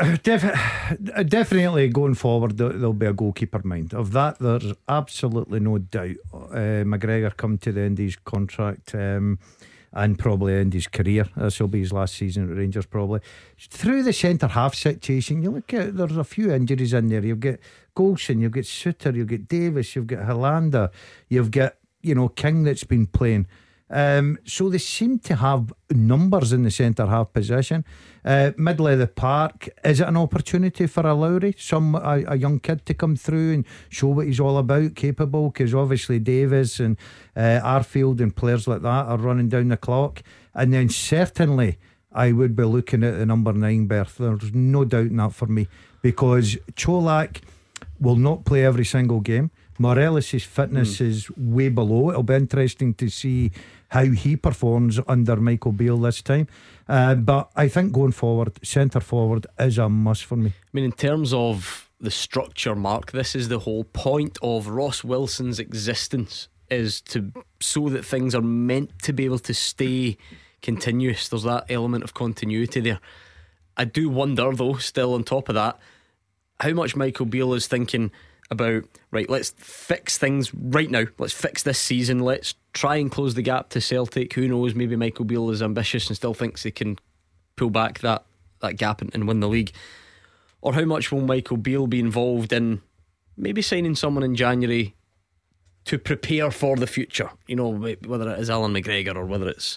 F: Definitely going forward, there'll be a goalkeeper mind. Of that, there's absolutely no doubt. McGregor come to the end of his contract, and probably end his career. This will be his last season at Rangers, probably. Through the centre half situation, you look at, there's a few injuries in there. You've got Golson, you've got Suter, you've got Davis, you've got Hollander, you've got King that's been playing. So they seem to have numbers in the centre half position. Middle of the park, is it an opportunity for a Lowry, a young kid, to come through and show what he's all about, capable? Because obviously Davis and Arfield and players like that are running down the clock. And then certainly I would be looking at the number 9 berth. There's no doubt in that for me, because Cholak will not play every single game. Morelos' fitness is way below. It'll be interesting to see how he performs under Michael Beale this time. But I think going forward, centre forward is a must for me.
D: I mean, in terms of the structure, Mark, this is the whole point of Ross Wilson's existence, is to so that things are meant to be able to stay continuous. There's that element of continuity there. I do wonder, though, still on top of that, how much Michael Beale is thinking about, right, let's fix things right now, let's fix this season, let's try and close the gap to Celtic. Who knows, maybe Michael Beale is ambitious and still thinks he can pull back that gap and win the league. Or how much will Michael Beale be involved in maybe signing someone in January to prepare for the future, you know, whether it is Alan McGregor or whether it's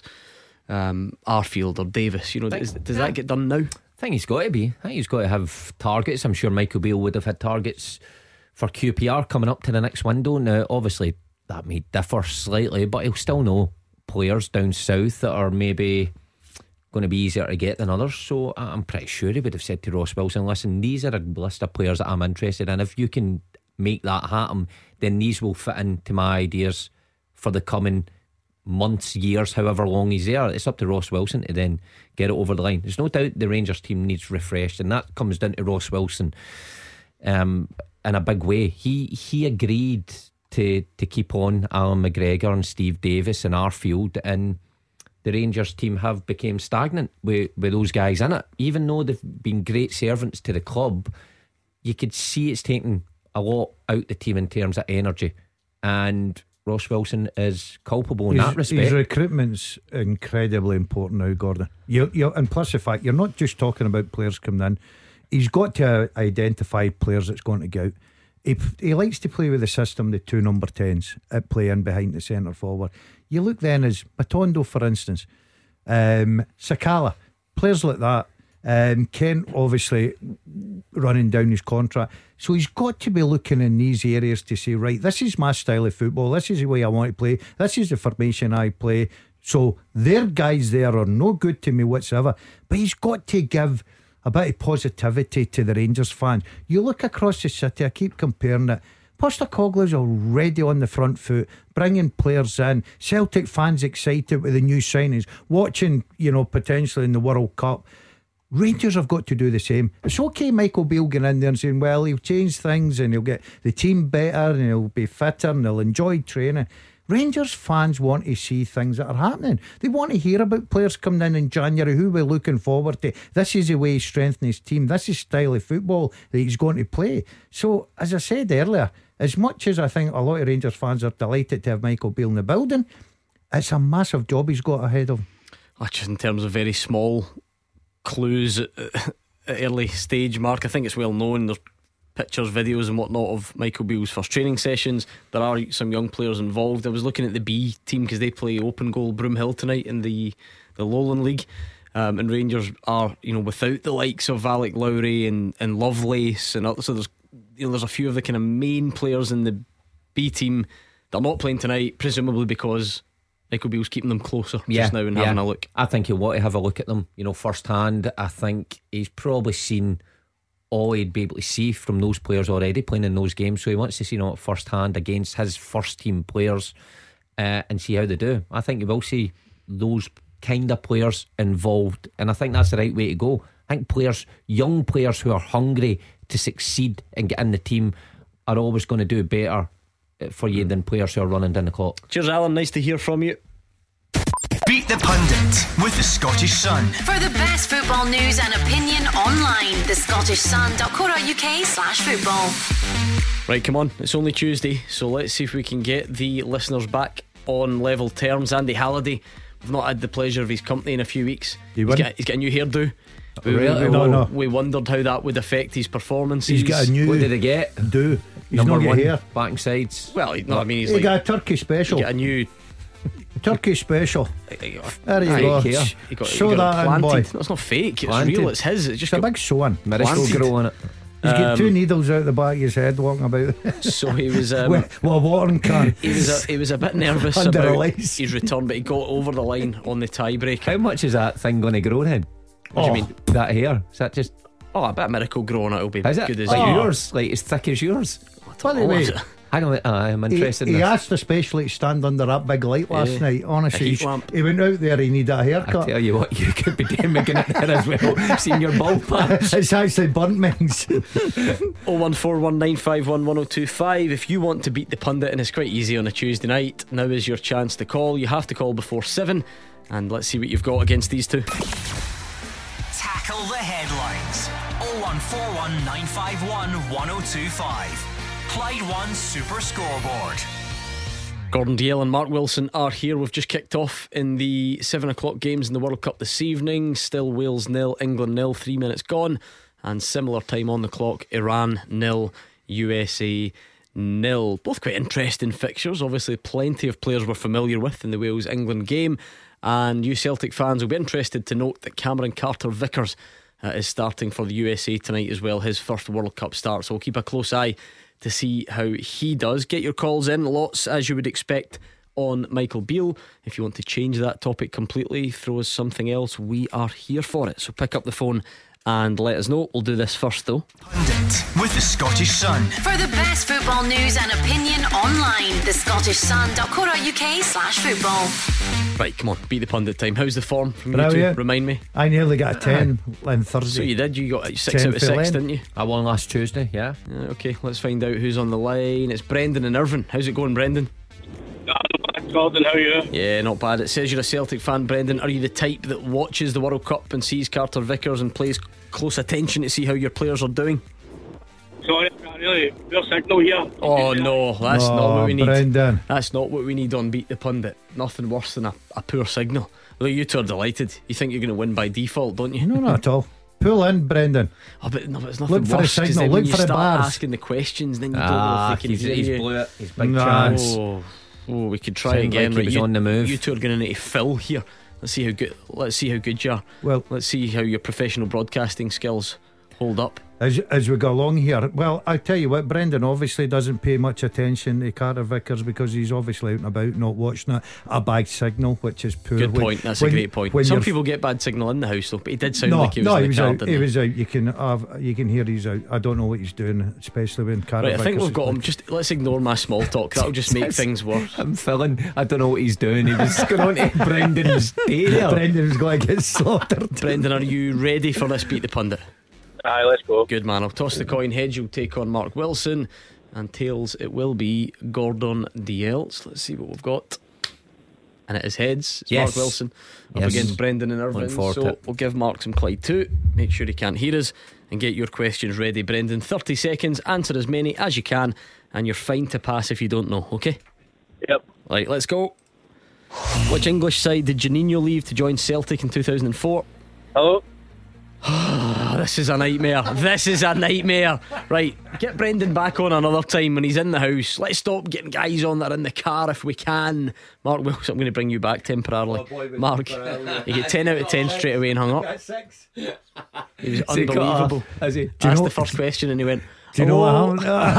D: Arfield or Davis, you know, does that get done now?
E: I think he's got to be. I think he's got to have targets. I'm sure Michael Beale would have had targets for QPR coming up to the next window. Now obviously that may differ slightly, but he'll still know players down south that are maybe going to be easier to get than others. So I'm pretty sure he would have said to Ross Wilson, listen, these are a list of players that I'm interested in. If you can make that happen, then these will fit into my ideas for the coming months, years, however long he's there. It's up to Ross Wilson to then get it over the line. There's no doubt the Rangers team needs refreshed, and that comes down to Ross Wilson in a big way. He agreed to keep on Alan McGregor and Steve Davis and Arfield, and the Rangers team have become stagnant with those guys in it. Even though they've been great servants to the club, you could see it's taken a lot out the team in terms of energy, and Ross Wilson is culpable in that respect.
F: His recruitment's incredibly important now, Gordon. And plus the fact you're not just talking about players coming in. He's got to identify players that's going to go out. He likes to play with the system, the 2 number 10s at play in behind the centre forward. You look then as Matondo, for instance, Sakala, players like that. Kent obviously running down his contract, so he's got to be looking in these areas to say, right, this is my style of football, this is the way I want to play, this is the formation I play. So their guys there are no good to me whatsoever, but he's got to give a bit of positivity to the Rangers fans. You look across the city, I keep comparing it, Postecoglou's already on the front foot, bringing players in, Celtic fans excited with the new signings, watching, you know, potentially in the World Cup. Rangers have got to do the same. It's okay Michael Beale getting in there and saying, well, he'll change things and he'll get the team better and he'll be fitter and they'll enjoy training. Rangers fans want to see things that are happening. They want to hear about players coming in January who we're looking forward to. This is the way he's strengthening his team. This is style of football that he's going to play. So as I said earlier, as much as I think a lot of Rangers fans are delighted to have Michael Beale in the building, it's a massive job he's got ahead of him.
D: Just in terms of very small clues at early stage, Mark, I think it's well known. There's pictures, videos and whatnot of Michael Beale's first training sessions. There are some young players involved. I was looking at the B team because they play Open Goal Broomhill tonight in the Lowland League, and Rangers are, you know, without the likes of Alec Lowry and Lovelace and so there's, you know, there's a few of the kind of main players in the B team that are not playing tonight, presumably because Michael Beale's keeping them closer just now and having a look.
E: I think he'll want to have a look at them, you know, first hand. I think he's probably seen all he'd be able to see from those players already playing in those games, so he wants to see, you know, first hand against his first team players and see how they do. I think you will see those kind of players involved, and I think that's the right way to go. I think players, young players who are hungry to succeed and get in the team, are always going to do better for you than players who are running down the clock.
D: Cheers, Alan, nice to hear from you.
C: Beat the Pundit with the Scottish Sun.
M: For the best football news and opinion online, thescottishsun.co.uk/football.
D: Right, come on, it's only Tuesday, so let's see if we can get the listeners back on level terms. Andy Halliday, we've not had the pleasure of his company in a few weeks. He's got a new hairdo. We wondered how that would affect his performances.
F: He's got a new.
E: What did he get?
F: He's
E: number
F: not
E: one
F: hair.
E: Back and sides.
D: Well, no, I mean,
F: he got a turkey special.
D: He got a new
F: Turkey special. There you go. Show that in, boy.
D: That's not fake. It's
E: Planted.
D: real. It's his. It's just
F: It's a big swan.
E: Miracle grow on it.
F: He's got 2 needles out the back of his head walking about.
D: So he was
F: with a watering can.
D: he was a bit nervous
F: Under the
D: about
F: lights.
D: his return, but he got over the line on the tiebreak.
E: How much is that thing going to grow then?
D: What do you mean?
E: That hair? Is that just?
D: Oh, a bit of Miracle growing. It'll be
E: Is it
D: good as
E: like
D: you.
E: yours? Like as thick as yours?
F: By the way,
E: Hang on, I'm interested in
F: he
E: this.
F: asked especially to stand under that big light last night. Honestly,
D: A heat lamp.
F: he went out there. He needed a
E: I
F: haircut.
E: tell you what, you could be damaging it there as well. Seeing your ball patch.
F: It's actually burnt mings.
D: 01419511025. If you want to beat the pundit, and it's quite easy on a Tuesday night, now is your chance to call. You have to call before 7, and let's see what you've got against these two.
C: Tackle the headlines. 01419511025. Clyde One Super Scoreboard.
D: Gordon Dalziel and Mark Wilson are here. We've just kicked off in the 7 o'clock games in the World Cup this evening. Still Wales 0, England 0, 3 minutes gone, and similar time on the clock. Iran 0, USA 0. Both quite interesting fixtures. Obviously plenty of players we're familiar with in the Wales-England game, and you Celtic fans will be interested to note that Cameron Carter-Vickers is starting for the USA tonight as well, his first World Cup start, so we'll keep a close eye to see how he does. Get your calls in, lots as you would expect on Michael Beale. If you want to change that topic completely, throw us something else, we are here for it. So pick up the phone and let us know. We'll do this first though.
C: Pundit with the Scottish Sun.
M: For the best football news and opinion online, thescottishsun.co.uk/football.
D: Right, come on, beat the pundit time. How's the form from you two?
F: Brilliant.
D: Remind me.
F: I nearly got a 10 on Thursday.
D: So you did, you got 6
F: 10
D: out of
F: for
D: 6,
F: Len.
D: didn't you?
E: I won last Tuesday, yeah.
D: Okay, let's find out who's on the line. It's Brendan and Irvine. How's it going, Brendan?
N: Gordon, how are you?
D: Yeah, not bad. It says you're a Celtic fan, Brendan. Are you the type that watches the World Cup and sees Carter-Vickers and plays close attention to see how your players are doing?
N: Sorry, I can't really. Your signal here.
D: Oh no, that's not what we need.
F: Brendan.
D: That's not what we need on Beat the Pundit. Nothing worse than a poor signal. Look, you two are delighted. You think you're going to win by default, don't you?
F: No, not at all. Pull in, Brendan.
D: Oh, but no, it's nothing
F: Look for a
D: worse, 'cause
F: signal,
D: then
F: look
D: when you
F: for the
D: start
F: bars.
D: asking the questions, then you don't know if they can hear
E: he's
D: you.
E: blew it. He's big
F: Nah.
E: chance.
D: Oh, we could try
E: Sound
D: again.
E: like he was on the move.
D: You two are going to need to fill here. Let's see how good you are.
F: Well,
D: let's see how your professional broadcasting skills hold up.
F: As we go along here, well, I tell you what, Brendan obviously doesn't pay much attention to Carter-Vickers because he's obviously out and about, not watching a bad signal, which is poor.
D: Good point. That's a great point. Some people get bad signal in the house, though, but he did sound like he was in the car, didn't
F: he was out. You can hear he's out. I don't know what he's doing, especially when Carter-Vickers.
D: Right, I think we've got him. Just let's ignore my small talk. That'll just make things worse.
E: I'm filling. I don't know what he's doing. He was going on to Brendan's day there.
F: Brendan's going to get slaughtered.
D: Brendan, are you ready for this Beat the Pundit?
N: Aye, let's go.
D: Good man. I'll toss the coin. Heads you'll take on Mark Wilson, and tails it will be Gordon Dalziel. So let's see what we've got. And it is heads. It's
E: Yes.
D: Mark Wilson up
E: Yes.
D: against Brendan and Irvine.
E: Looking forward to
D: So
E: it.
D: we'll give Mark some Clyde too. Make sure he can't hear us, and get your questions ready, Brendan. 30 seconds. Answer as many as you can, and you're fine to pass if you don't know. Okay.
N: Yep.
D: Right, let's go. Which English side did Juninho leave to join Celtic in 2004?
N: Hello.
D: This is a nightmare. This is a nightmare. Right, get Brendan back on another time when he's in the house. Let's stop getting guys on that are in the car if we can. Mark Wilson, I'm going to bring you back temporarily. Mark, you get 10 out of 10 straight away and hung up. He was unbelievable. Asked the first question and he went,
F: do you know what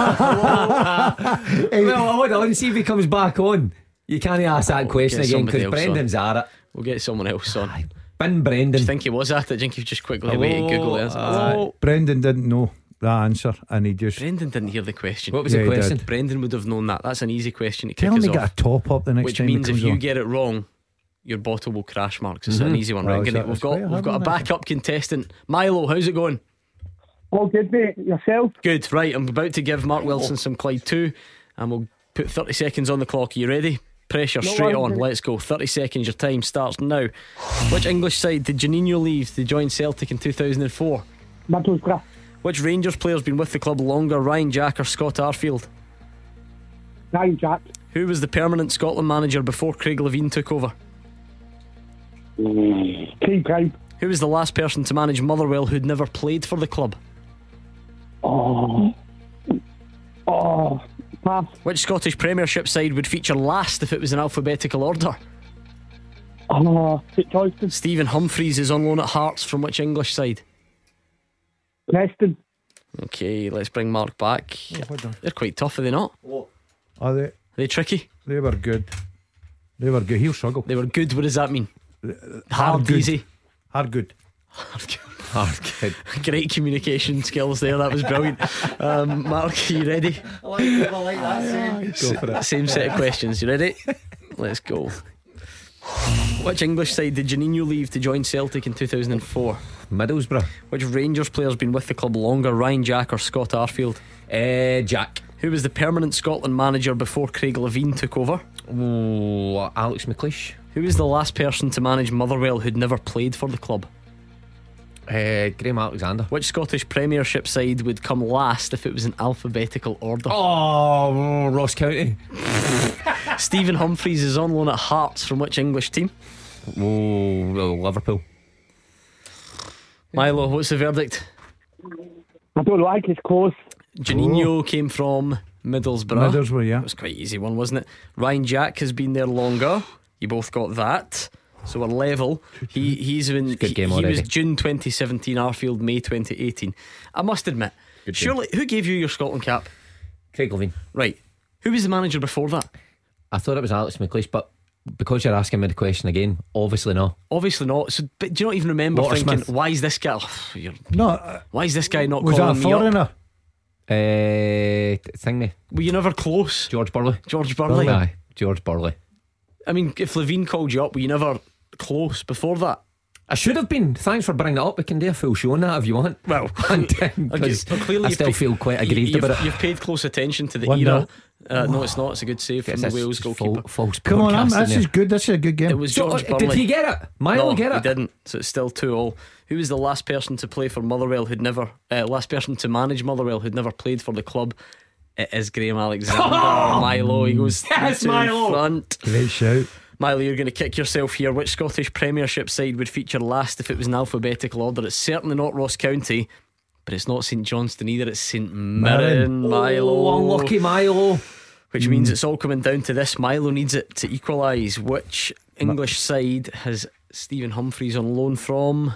E: Well, hold on, see if he comes back on. You can't ask that question
D: get
E: again
D: somebody
E: because
D: else
E: Brendan's at it.
D: We'll get someone else on.
E: Bin Brendan.
D: Do you think he was at it? Do you think he just quickly away to Google it?
F: Brendan didn't know the answer and he just.
D: Brendan didn't hear the question.
E: What was the question?
D: Brendan would have known that. That's an easy question to kick
F: Tell him
D: us
F: to
D: off.
F: get a top up the next
D: Which
F: time.
D: means
F: he
D: if
F: comes
D: you
F: on.
D: get it wrong, your bottle will crash, Mark. It's an easy one, right?
F: Well,
D: We've got a backup contestant. Milo, how's it going?
K: All good, mate. Yourself?
D: Good. Right, I'm about to give Mark Wilson some Clyde too, and we'll put 30 seconds on the clock. Are you ready? Pressure straight on. Let's go. 30 seconds. Your time starts now. Which English side did Juninho leave to join Celtic in 2004?
K: Middlesbrough.
D: Which Rangers player's been with the club longer, Ryan Jack or Scott Arfield?
K: Ryan Jack.
D: Who was the permanent Scotland manager before Craig Levein took over?
K: Craig Brown.
D: Who was the last person to manage Motherwell who'd never played for the club?
K: Pass.
D: Which Scottish Premiership side would feature last if it was in alphabetical order?
N: St Johnstone.
D: Stephen Humphreys is on loan at Hearts from which English side?
N: Preston.
D: Okay, let's bring Mark back. They're quite tough, are they not?
F: Are they?
D: Are they tricky?
F: They were good. They were good. He'll struggle.
D: They were good. What does that mean?
F: Hard good.
D: Easy.
F: Hard good.
E: Hard good.
D: Great communication skills there. That was brilliant. Mark, are you ready?
E: I like that.
F: Go for it.
D: Same set of questions. You ready? Let's go. Which English side did Janino leave to join Celtic in 2004?
E: Middlesbrough.
D: Which Rangers player's been with the club longer, Ryan Jack or Scott Arfield?
E: Jack.
D: Who was the permanent Scotland manager before Craig Levein took over?
E: Alex McLeish.
D: Who was the last person to manage Motherwell who'd never played for the club?
E: Graham Alexander.
D: Which Scottish Premiership side would come last if it was in alphabetical order?
E: Oh, Ross County.
D: Stephen Humphreys is on loan at Hearts from which English team?
E: Liverpool.
D: Milo, what's the verdict?
N: I don't like it's close.
D: Janino came from Middlesbrough.
F: Middlesbrough, yeah.
D: It was quite an easy one, wasn't it? Ryan Jack has been there longer. You both got that. So we're level. He's been
E: Good game
D: he
E: already.
D: was June 2017, Arfield May 2018. I must admit,
E: Good
D: surely who gave you your Scotland cap?
E: Craig Levein.
D: Right. Who was the manager before that?
E: I thought it was Alex McLeish, but because you're asking me the question again, obviously no.
D: Obviously not. So, but do you not even remember
E: Watersmith.
D: thinking, why is this guy?
F: No,
D: why is this guy not
F: was that a
D: calling me up?
F: foreigner?
E: Thing me.
D: Were you never close?
E: George Burley.
D: George Burley.
E: Aye, George Burley.
D: I mean, if Levein called you up, were you never close before that?
E: I should have been. Thanks for bringing it up. We can do a full show on that if you want.
D: Well,
E: because
D: clearly
E: I still feel quite aggrieved about it.
D: You've paid close attention to the
F: 1-0.
D: era. No, it's not. It's a good save from the Wales goalkeeper.
E: False
F: Come on,
E: podcasting
F: this
E: there.
F: is good. This is a good game.
D: It was George
E: So,
D: Burley.
E: did he get it? Milo
D: No,
E: get
D: he
E: it?
D: didn't. So it's still 2-2. Who was the last person to play for Motherwell who'd never last person to manage Motherwell who'd never played for the club? It is Graham Alexander. Milo, he goes
E: Yes,
D: to
E: Milo.
D: front.
F: Great shout.
D: Milo, you're going to kick yourself here. Which Scottish Premiership side would feature last if it was in alphabetical order? It's certainly not Ross County, but it's not St Johnstone either. It's St Mirren. Milo.
E: Oh, unlucky Milo.
D: Which means it's all coming down to this. Milo needs it to equalise. Which English side has Stephen Humphreys on loan from?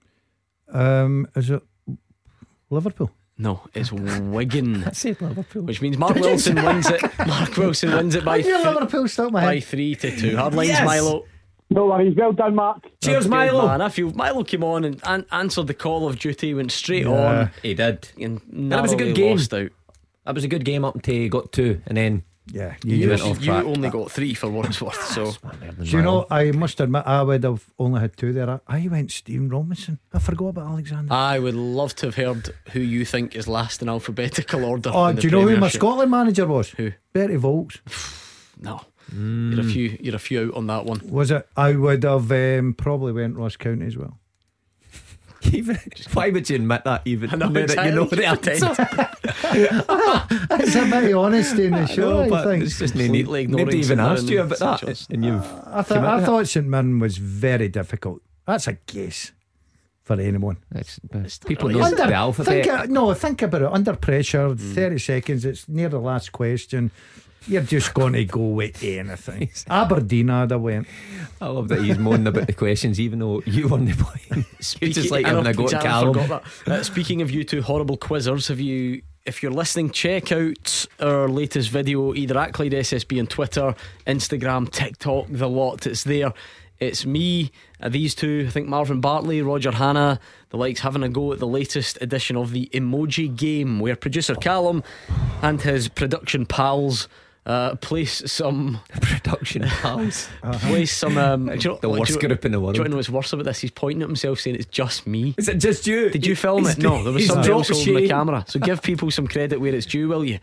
F: Is it Liverpool?
D: No, it's Wigan.
E: I said Liverpool.
D: Which means Mark Wilson wins it. Mark Wilson wins it by
F: Liverpool stuck my
D: by
F: head.
D: 3-2. Hard lines,
E: Yes.
D: Milo.
N: No worries. Well done, Mark.
E: Cheers,
D: Good
E: Milo.
D: man. I feel Milo came on and answered the call of duty, went straight
F: Yeah.
D: on,
E: He did.
D: and
E: that was a good
D: narrowly
E: game.
D: lost out.
E: That was a good game up until he got 2, and then
F: Yeah,
E: You went off
D: You
E: track.
D: only got 3 for what it's worth. So
F: Do you know, I must admit, I would have only had 2 there. I went Stephen Robinson. I forgot about Alexander.
D: I would love to have heard who you think is last in alphabetical order.
F: Oh,
D: in the
F: do you know who my
D: Premiership.
F: Scotland manager was?
D: Who?
F: Bertie Volks.
D: No, you're a few out on that one.
F: Was it? I would have probably went Ross County as well.
E: even why would you admit that? Even
D: I know,
E: now that you know
D: exactly.
E: the answer.
F: It's a bit of honesty in the show, I
E: but
F: think.
E: it's just
D: Completely ignoring
E: nobody even
D: St.
E: asked you
D: Mirren
E: about
D: and
E: that,
D: St.
E: and you've.
F: I thought St Mirren was very difficult. That's a guess for anyone.
E: It's people
D: really
E: know
D: is.
E: the alphabet.
F: Think about it. Under pressure, 30 seconds. It's near the last question. You're just going to go with anything. Aberdeen, I'd have went.
E: I love that he's moaning about the questions, even though you weren't playing. It's just like
D: I know,
E: having a go at
D: exactly,
E: Callum.
D: forgot that. Speaking of you two horrible quizzers, if you're listening, check out our latest video either at Clyde SSB on Twitter, Instagram, TikTok, the lot. It's there. It's me, these two, I think Marvin Bartley, Roger Hanna, the likes, having a go at the latest edition of the Emoji Game, where producer Callum and his production pals place some
E: production pals.
D: place some
E: The worst group in the world.
D: Do you know what's worse about this? He's pointing at himself saying it's just me.
E: Is it just you?
D: Did you film it? No, there was
E: he's
D: somebody else
E: dropped
D: holding the
E: Shane.
D: camera. So give people some credit where it's due, will you?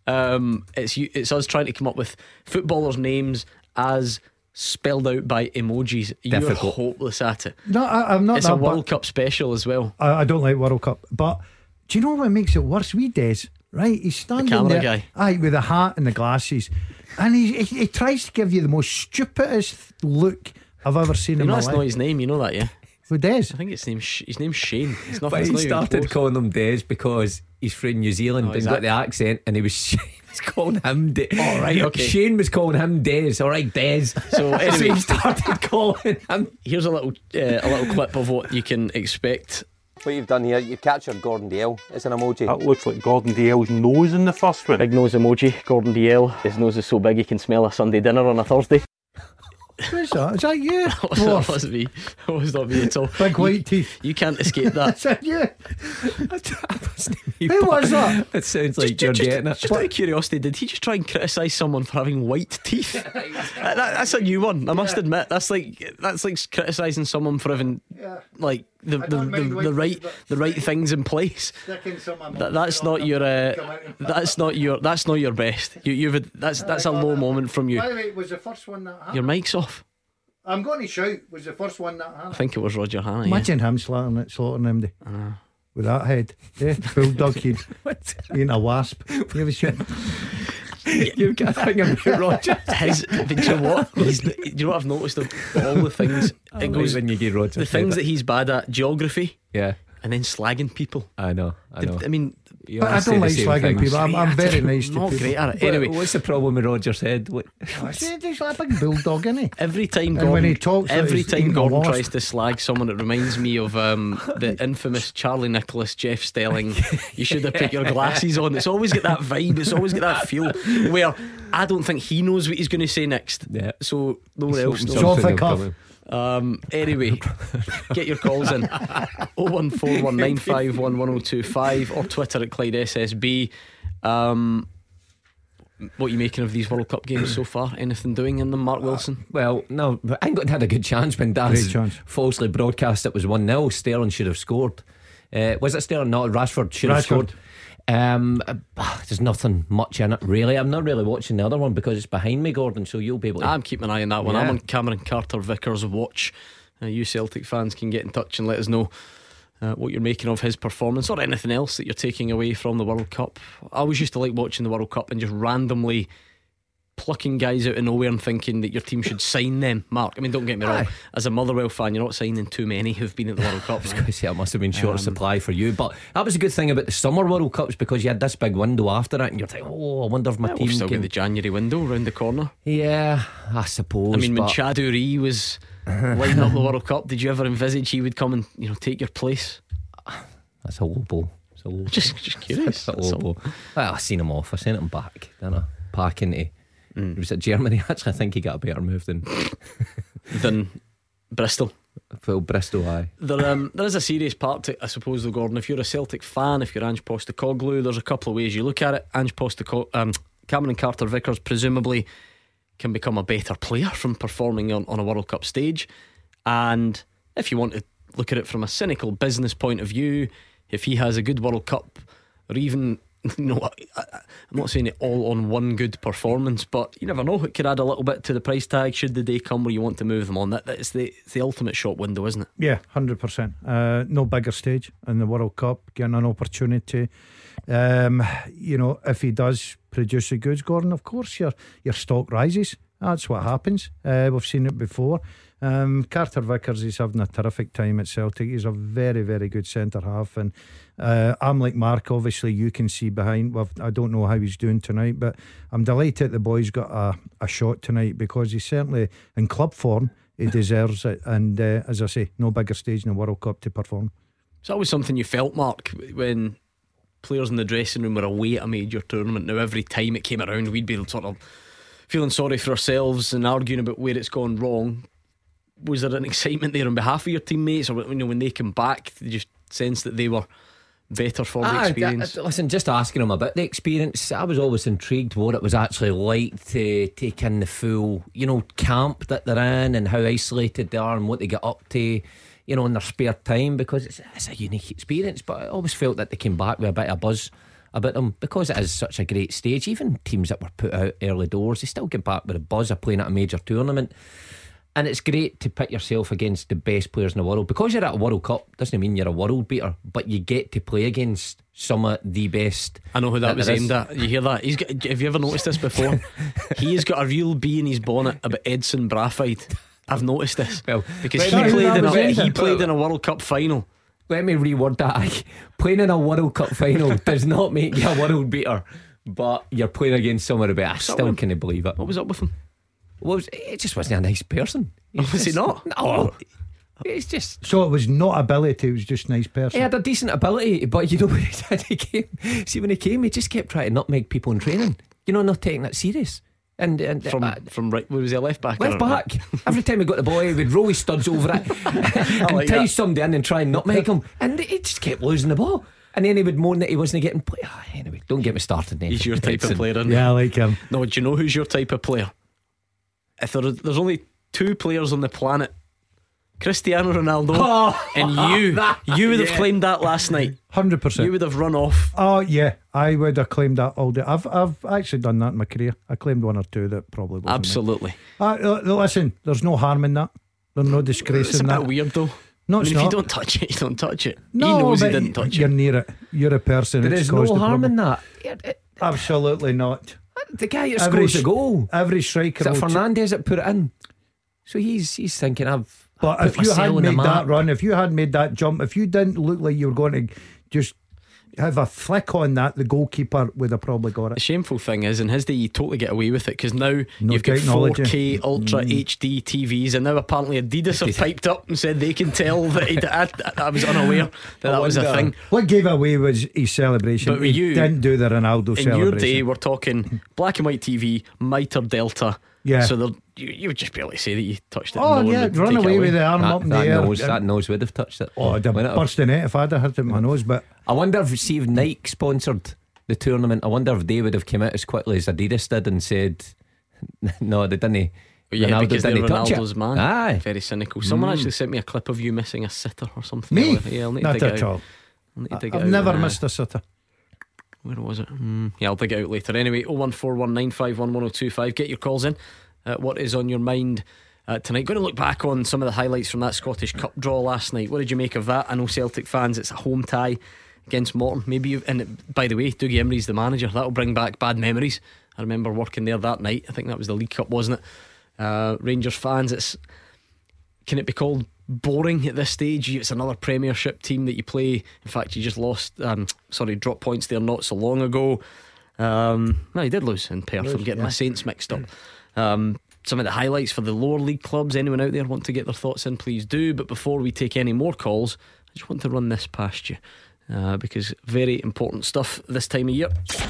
D: It's us trying to come up with footballers' names as spelled out by emojis. You're
E: Difficult.
D: hopeless at it.
F: No, I'm not.
D: It's
F: that
D: a
F: bad.
D: World Cup special as well.
F: I don't like World Cup, but do you know what makes it worse? We Des, right? He's standing
D: camera
F: there,
D: guy.
F: aye, with the hat and the glasses, and he tries to give you the most stupidest look I've ever seen
D: You
F: in
D: know
F: my
D: that's
F: life.
D: not his name. You know that, yeah?
F: With Des,
D: I think his name's Shane. It's not.
E: But
D: It's
E: he
D: not even
E: started
D: close.
E: calling them Des because he's from New Zealand and got the accent, and he was calling him
D: all right, okay.
E: Shane was calling him Des. All right, Des.
D: So anyway,
E: he started calling him.
D: Here's a little clip of what you can expect.
O: What you've done here, you've captured Gordon Dalziel as an emoji.
P: That looks like Gordon Dalziel's nose in the first one.
D: Big nose emoji. Gordon Dalziel. His nose is so big he can smell a Sunday dinner on a Thursday.
F: Who's that? Is that you?
D: That wasn't me. That was not me at all.
F: Big white teeth.
D: You can't escape that.
F: Is that you?
E: Who
F: was that?
E: It sounds like you're getting it.
D: Just out of curiosity, did he just try and criticise someone for having white teeth? That's a new one. I must admit. That's like criticising someone for having like the right things in place. That's not your best. That's a low moment from you.
F: By the way, was the first one that happened?
D: Your mic's off.
F: I'm going to shout. Was the first one that happened?
D: I think it was Roger Hannah.
F: Imagine him slaughtering him with that head. Bulldog head. Eating a wasp. You ever shit?
E: You've got a thing about Roger.
D: But do you know what? Do you know what I've noticed of all the things? It goes
E: when you get Roger.
D: The things that he's bad at: geography.
E: Yeah.
D: And then slagging people.
E: I know.
D: I mean,
F: but I don't like slagging people. I'm very nice to people.
D: Great at it. Anyway,
E: what's the problem with Roger's head?
F: He's like a big bulldog, isn't he?
D: Every time Gordon tries to slag someone, it reminds me of the infamous Charlie Nicholas, Jeff Stelling. You should have put your glasses on. It's always got that vibe. It's always got that feel where I don't think he knows what he's going to say next.
E: Yeah.
D: So no one else knows.
F: Off the cuff.
D: Anyway, get your calls in 01419511025 or Twitter at Clyde SSB. What are you making of these World Cup games so far? Anything doing in them, Mark Wilson?
E: Well, no, but England had a good chance when Daz falsely broadcast it was 1-0. Sterling should have scored. Was it Sterling? No, Rashford should have scored. There's nothing much in it really. I'm not really watching the other one because it's behind me, Gordon, so you'll be able to.
D: I'm keeping an eye on that one. I'm on Cameron Carter Vickers' watch. You Celtic fans can get in touch and let us know what you're making of his performance or anything else that you're taking away from the World Cup. I always used to like watching the World Cup and just randomly plucking guys out of nowhere and thinking that your team should sign them. Mark, I mean, don't get me wrong, as a Motherwell fan, you're not signing too many who've been at the World Cup.
E: I was going to say it must have been short supply for you, but that was a good thing about the summer World Cups because you had this big window after it and you're like, oh, I wonder if my team
D: we've still got the January window round the corner.
E: Yeah, I suppose.
D: I mean, when Chadu Ree was lining up the World Cup, did you ever envisage he would come and take your place?
E: That's a low blow.
D: Just curious.
E: That's a low blow. Well, I seen him off. I sent him back, didn't I? Back into It was at Germany. Actually, I think he got a better move than
D: Bristol.
E: Well, Bristol, aye.
D: There is a serious part to it, I suppose, though, Gordon. If you're a Celtic fan, if you're Ange Postecoglou, there's a couple of ways you look at it. Cameron Carter Vickers presumably can become a better player from performing on a World Cup stage. And if you want to look at it from a cynical business point of view, if he has a good World Cup, or even, I'm not saying it all on one good performance, but you never know, it could add a little bit to the price tag should the day come where you want to move them on. It's the ultimate shop window, isn't it?
F: Yeah, 100%. No bigger stage in the World Cup, getting an opportunity. If he does produce the goods, Gordon, of course your stock rises. That's what happens. We've seen it before. Carter Vickers is having a terrific time at Celtic. He's a very, very good centre half, and I'm like Mark. Obviously, you can see behind. Well, I don't know how he's doing tonight, but I'm delighted the boy's got a shot tonight because he's certainly in club form. He deserves it, and as I say, no bigger stage in the World Cup to perform.
D: It's always something you felt, Mark, when players in the dressing room were away at a major tournament. Now, every time it came around, we'd be sort of feeling sorry for ourselves and arguing about where it's gone wrong. Was there an excitement there on behalf of your teammates, or when they come back, did you sense that they were better for the experience?
E: Listen, just asking them about the experience, I was always intrigued what it was actually like to take in the full, camp that they're in and how isolated they are and what they get up to, in their spare time, because it's a unique experience. But I always felt that they came back with a bit of buzz about them because it is such a great stage. Even teams that were put out early doors, they still get back with a buzz of playing at a major tournament. And it's great to pit yourself against the best players in the world. Because you're at a World Cup doesn't mean you're a world beater, but you get to play against some of the best.
D: I know who that was aimed at. You hear that? Have you ever noticed this before? He has got a real bee in his bonnet about Edson Braafheid. I've noticed this because he played in a World Cup final
E: Let me reword that. Playing in a World Cup final does not make you a world beater, but you're playing against someone about. I still can't believe it.
D: What was up with him?
E: It just wasn't a nice person.
D: Was he not?
E: No. It's just.
F: So it was not ability, it was just nice person.
E: He had a decent ability, but you know when he came, when he came, he just kept trying to nutmeg people in training. You know, not taking it serious. And
D: from right, where was he, a left back?
E: Left back. Every time he got the ball, he would roll his studs over it and tie somebody in and try and nutmeg him, and he just kept losing the ball. And then he would moan that he wasn't getting play. Anyway, don't get me started. Nathan.
D: He's your type of player, isn't he?
F: Yeah, I like him.
D: No, do you know who's your type of player? If there's only two players on the planet, Cristiano Ronaldo and you would have claimed that last night.
F: 100%.
D: You would have run off.
F: Oh yeah, I would have claimed that all day. I've actually done that in my career. I claimed one or two that probably wasn't.
D: Absolutely.
F: Listen, there's no harm in that. There's no disgrace
D: it's
F: in
D: a
F: that.
D: bit weird though.
F: No, it's
D: if
F: not.
D: you don't touch it, you don't touch it.
F: No,
D: he knows he
F: but
D: didn't touch
F: you're
D: it.
F: near it. You're a person.
E: There is no harm in that.
F: Absolutely not.
E: The guy that scores a goal.
F: Every striker.
E: Is it Fernandes that put it in? So he's thinking
F: But if you had made that run, if you had made that jump, if you didn't look like you were going to just have a flick on that, the goalkeeper would have probably got it.
D: The shameful thing is, in his day, you totally get away with it because now you've got 4K Ultra HD TVs, and now apparently Adidas have piped up and said they can tell that I was unaware that was a thing.
F: What gave away was his celebration.
D: But
F: he didn't do the Ronaldo
D: in
F: celebration.
D: Your day, we're talking black and white TV, mitre delta.
F: Yeah.
D: So you would just be able to say that you touched it.
F: Oh yeah, run away with the arm up in the air.
E: That nose would have touched it.
F: Oh, I'd have burst the net if I'd have hit it in my nose. But
E: I wonder if Nike sponsored the tournament, I wonder if they would have come out as quickly as Adidas did and said no, they didn't.
D: Yeah,
E: Ronaldo
D: because they're
E: didn't touch
D: Ronaldo's
E: it.
D: man.
E: Aye.
D: Very cynical. Someone actually sent me a clip of you missing a sitter or something.
F: Me?
D: Yeah, I'll need
F: Not
D: to dig
F: at
D: it out.
F: all.
D: I'll need to dig it
F: I've
D: out.
F: never missed a sitter.
D: Where was it? Yeah, I'll dig it out later. Anyway, 01419511025. Get your calls in. What is on your mind tonight? Going to look back on some of the highlights from that Scottish Cup draw last night. What did you make of that? I know Celtic fans, it's a home tie against Morton. And by the way, Dougie Imrie's the manager. That'll bring back bad memories. I remember working there that night. I think that was the League Cup, wasn't it? Rangers fans, can it be called boring at this stage? It's another Premiership team that you play. In fact, you just dropped points there not so long ago. No, you did lose in Perth. I'm getting my Saints mixed up. Some of the highlights for the lower league clubs. Anyone out there want to get their thoughts in, please do. But before we take any more calls, I just want to run this past you, because very important stuff this time of year.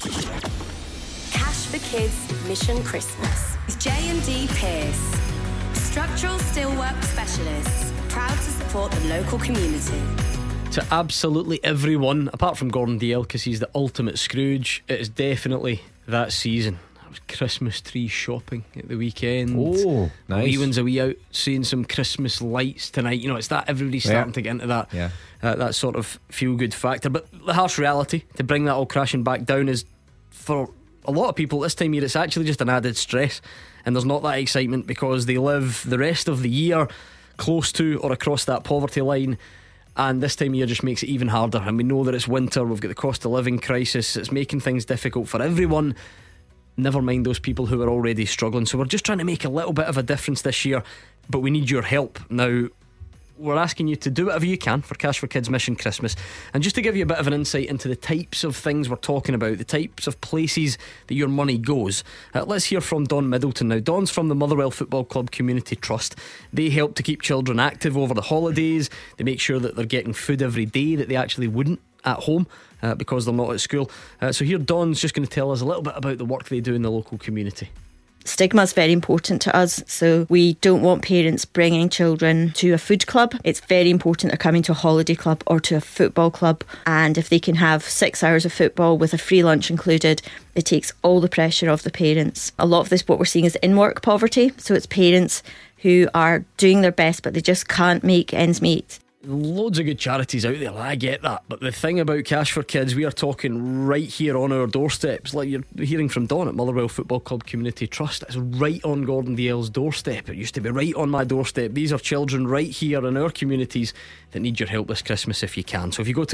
Q: Cash for Kids Mission Christmas with J&D Pierce, structural steelwork specialists, proud to support the local community.
D: To absolutely everyone, apart from Gordon Dalziel, because he's the ultimate Scrooge, it is definitely that season. Christmas tree shopping at the weekend.
E: Oh, nice.
D: Wee ones a wee out seeing some Christmas lights tonight. You know, it's that everybody's starting to get into that.
E: Yeah.
D: That sort of feel good factor. But the harsh reality, to bring that all crashing back down, is for a lot of people this time of year it's actually just an added stress, and there's not that excitement because they live the rest of the year close to or across that poverty line. And this time of year just makes it even harder. And we know that it's winter, we've got the cost of living crisis, it's making things difficult for everyone, never mind those people who are already struggling. So we're just trying to make a little bit of a difference this year, but we need your help. Now, we're asking you to do whatever you can for Cash for Kids Mission Christmas. And just to give you a bit of an insight into the types of things we're talking about, the types of places that your money goes, let's hear from Don Middleton now. Don's from the Motherwell Football Club Community Trust. They help to keep children active over the holidays. They make sure that they're getting food every day that they actually wouldn't at home, because they're not at school. So here Don's just going to tell us a little bit about the work they do in the local community.
R: Stigma is very important to us, so we don't want parents bringing children to a food club. It's very important they're coming to a holiday club or to a football club, and if they can have 6 hours of football with a free lunch included, it takes all the pressure off the parents. A lot of this, what we're seeing, is in-work poverty, so it's parents who are doing their best but they just can't make ends meet.
D: Loads of good charities out there, I get that, but the thing about Cash for Kids, we are talking right here on our doorsteps. Like you're hearing from Don at Motherwell Football Club Community Trust, it's right on Gordon Dalziel's doorstep. It used to be right on my doorstep. These are children right here in our communities that need your help this Christmas if you can. So if you go to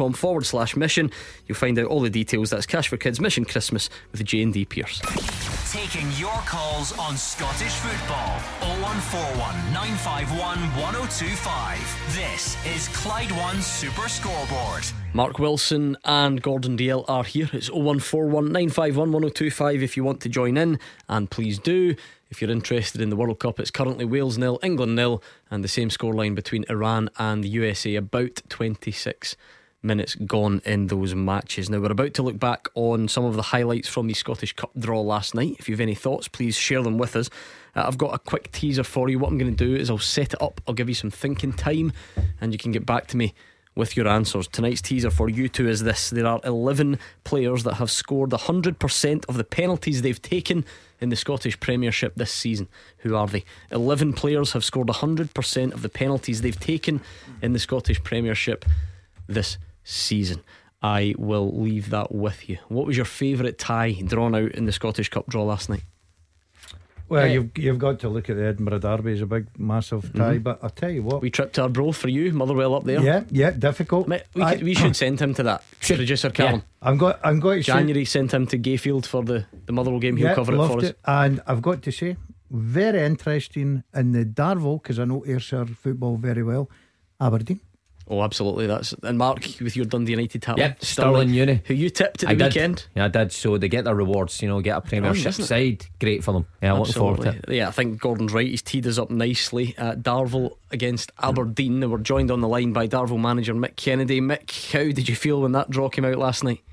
D: Clyde1.com/mission, you'll find out all the details. That's Cash for Kids Mission Christmas with J&D Pierce.
C: Taking your calls on Scottish football. 0141 951 1025. This is Clyde One Super Scoreboard.
D: Mark Wilson and Gordon Dalziel are here. It's 0141 951 1025 if you want to join in, and please do. If you're interested in the World Cup, it's currently Wales 0, England 0, and the same scoreline between Iran and the USA. About 26 minutes gone in those matches. Now we're about to look back on some of the highlights from the Scottish Cup draw last night. If you have any thoughts, please share them with us. I've got a quick teaser for you. What I'm going to do is I'll set it up, I'll give you some thinking time, and you can get back to me with your answers. Tonight's teaser for you two is this: there are 11 players that have scored 100% of the penalties they've taken in the Scottish Premiership this season. Who are they? 11 players have scored 100% of the penalties they've taken in the Scottish Premiership this season. I will leave that with you. What was your favourite tie drawn out in the Scottish Cup draw last night?
F: Well, you've got to look at the Edinburgh Derby as a big, massive tie. But I'll tell you what,
D: we tripped our bro for you, Motherwell up there.
F: Yeah, difficult.
D: We should send him to that. Producer Callum.
F: I'm going to
D: January sent him to Gayfield for the Motherwell game. He'll cover it for us.
F: And I've got to say, very interesting in the Darvel, because I know Ayrshire football very well. Aberdeen.
D: Oh, absolutely. And Mark, with your Dundee United tap.
E: Yep, Stirling Uni,
D: who you tipped at the weekend.
E: Yeah, I did. So they get their rewards, get a Premiership side. Great for them. Yeah, looking forward to it.
D: Yeah, I think Gordon's right. He's teed us up nicely. Darvel against Aberdeen. They were joined on the line by Darvel manager Mick Kennedy. Mick, how did you feel when that draw came out last night?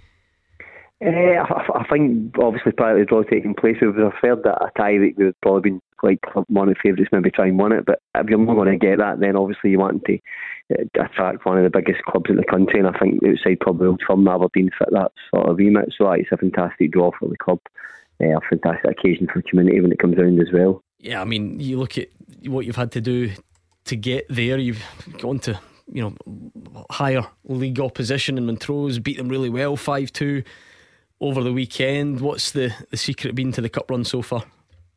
S: I think obviously prior to the draw taking place, we would have heard that a tie that would have probably been like one of the favourites, maybe try and win it. But if you're not going to get that, then obviously you want to attract one of the biggest clubs in the country, and I think outside probably Old Firm, Aberdeen fit that sort of remit. So it's a fantastic draw for the club, a fantastic occasion for the community when it comes round as well.
D: Yeah, I mean, you look at what you've had to do to get there. You've gone to higher league opposition in Montrose, beat them really well 5-2 over the weekend. What's the secret been to the cup run so far?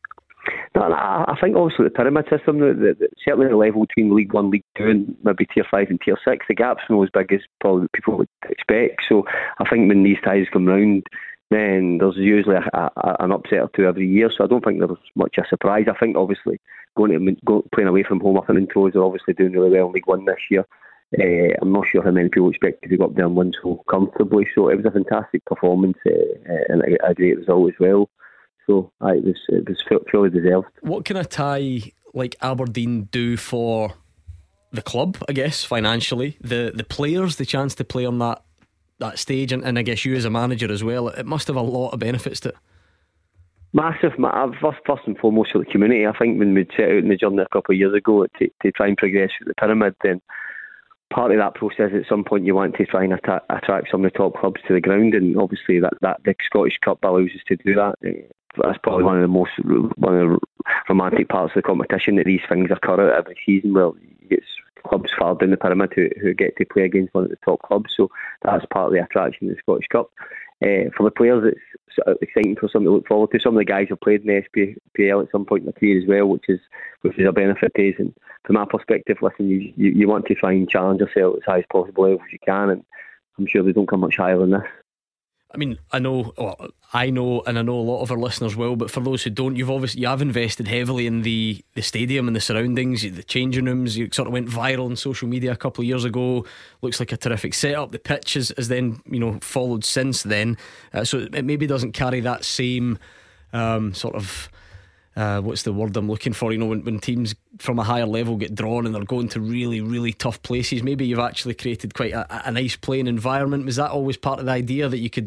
S: No, I think obviously the pyramid system, certainly the level between League 1, League 2 and maybe Tier 5 and Tier 6, the gap's not as big as probably people would expect. So I think when these ties come round, then there's usually an upset or two every year. So I don't think there's much a surprise. I think obviously playing away from home up in Montrose are obviously doing really well in League 1 this year. I'm not sure how many people expected to go up there and win so comfortably. So it was a fantastic performance and a great result as well. So it was fully deserved.
D: What can a tie like Aberdeen do for the club, I guess, financially? The players, the chance to play on that stage, and I guess you as a manager as well. It must have a lot of benefits to it.
S: Massive. First and foremost for the community. I think when we set out in the journey a couple of years ago to try and progress through the pyramid, then part of that process at some point you want to try and attract some of the top clubs to the ground, and obviously that the Scottish Cup allows us to do that. That's probably one of the romantic parts of the competition, that these things occur out every season where you get clubs far down the pyramid who get to play against one of the top clubs. So that's part of the attraction of the Scottish Cup. For the players, it's sort of exciting for something to look forward to. Some of the guys have played in the SPL at some point in their career as well, which is a benefit to us. And from my perspective, listen, you want to try and challenge yourself as high as possible as you can, and I'm sure they don't come much higher than this.
D: I mean, I know, and I know a lot of our listeners will, but for those who don't, you have invested heavily in the stadium and the surroundings, the changing rooms. You sort of went viral on social media a couple of years ago. Looks like a terrific setup. The pitch has then followed since then, so it maybe doesn't carry that same sort of what's the word I'm looking for? When teams from a higher level get drawn and they're going to really, really tough places, maybe you've actually created quite a nice playing environment. Was that always part of the idea that you could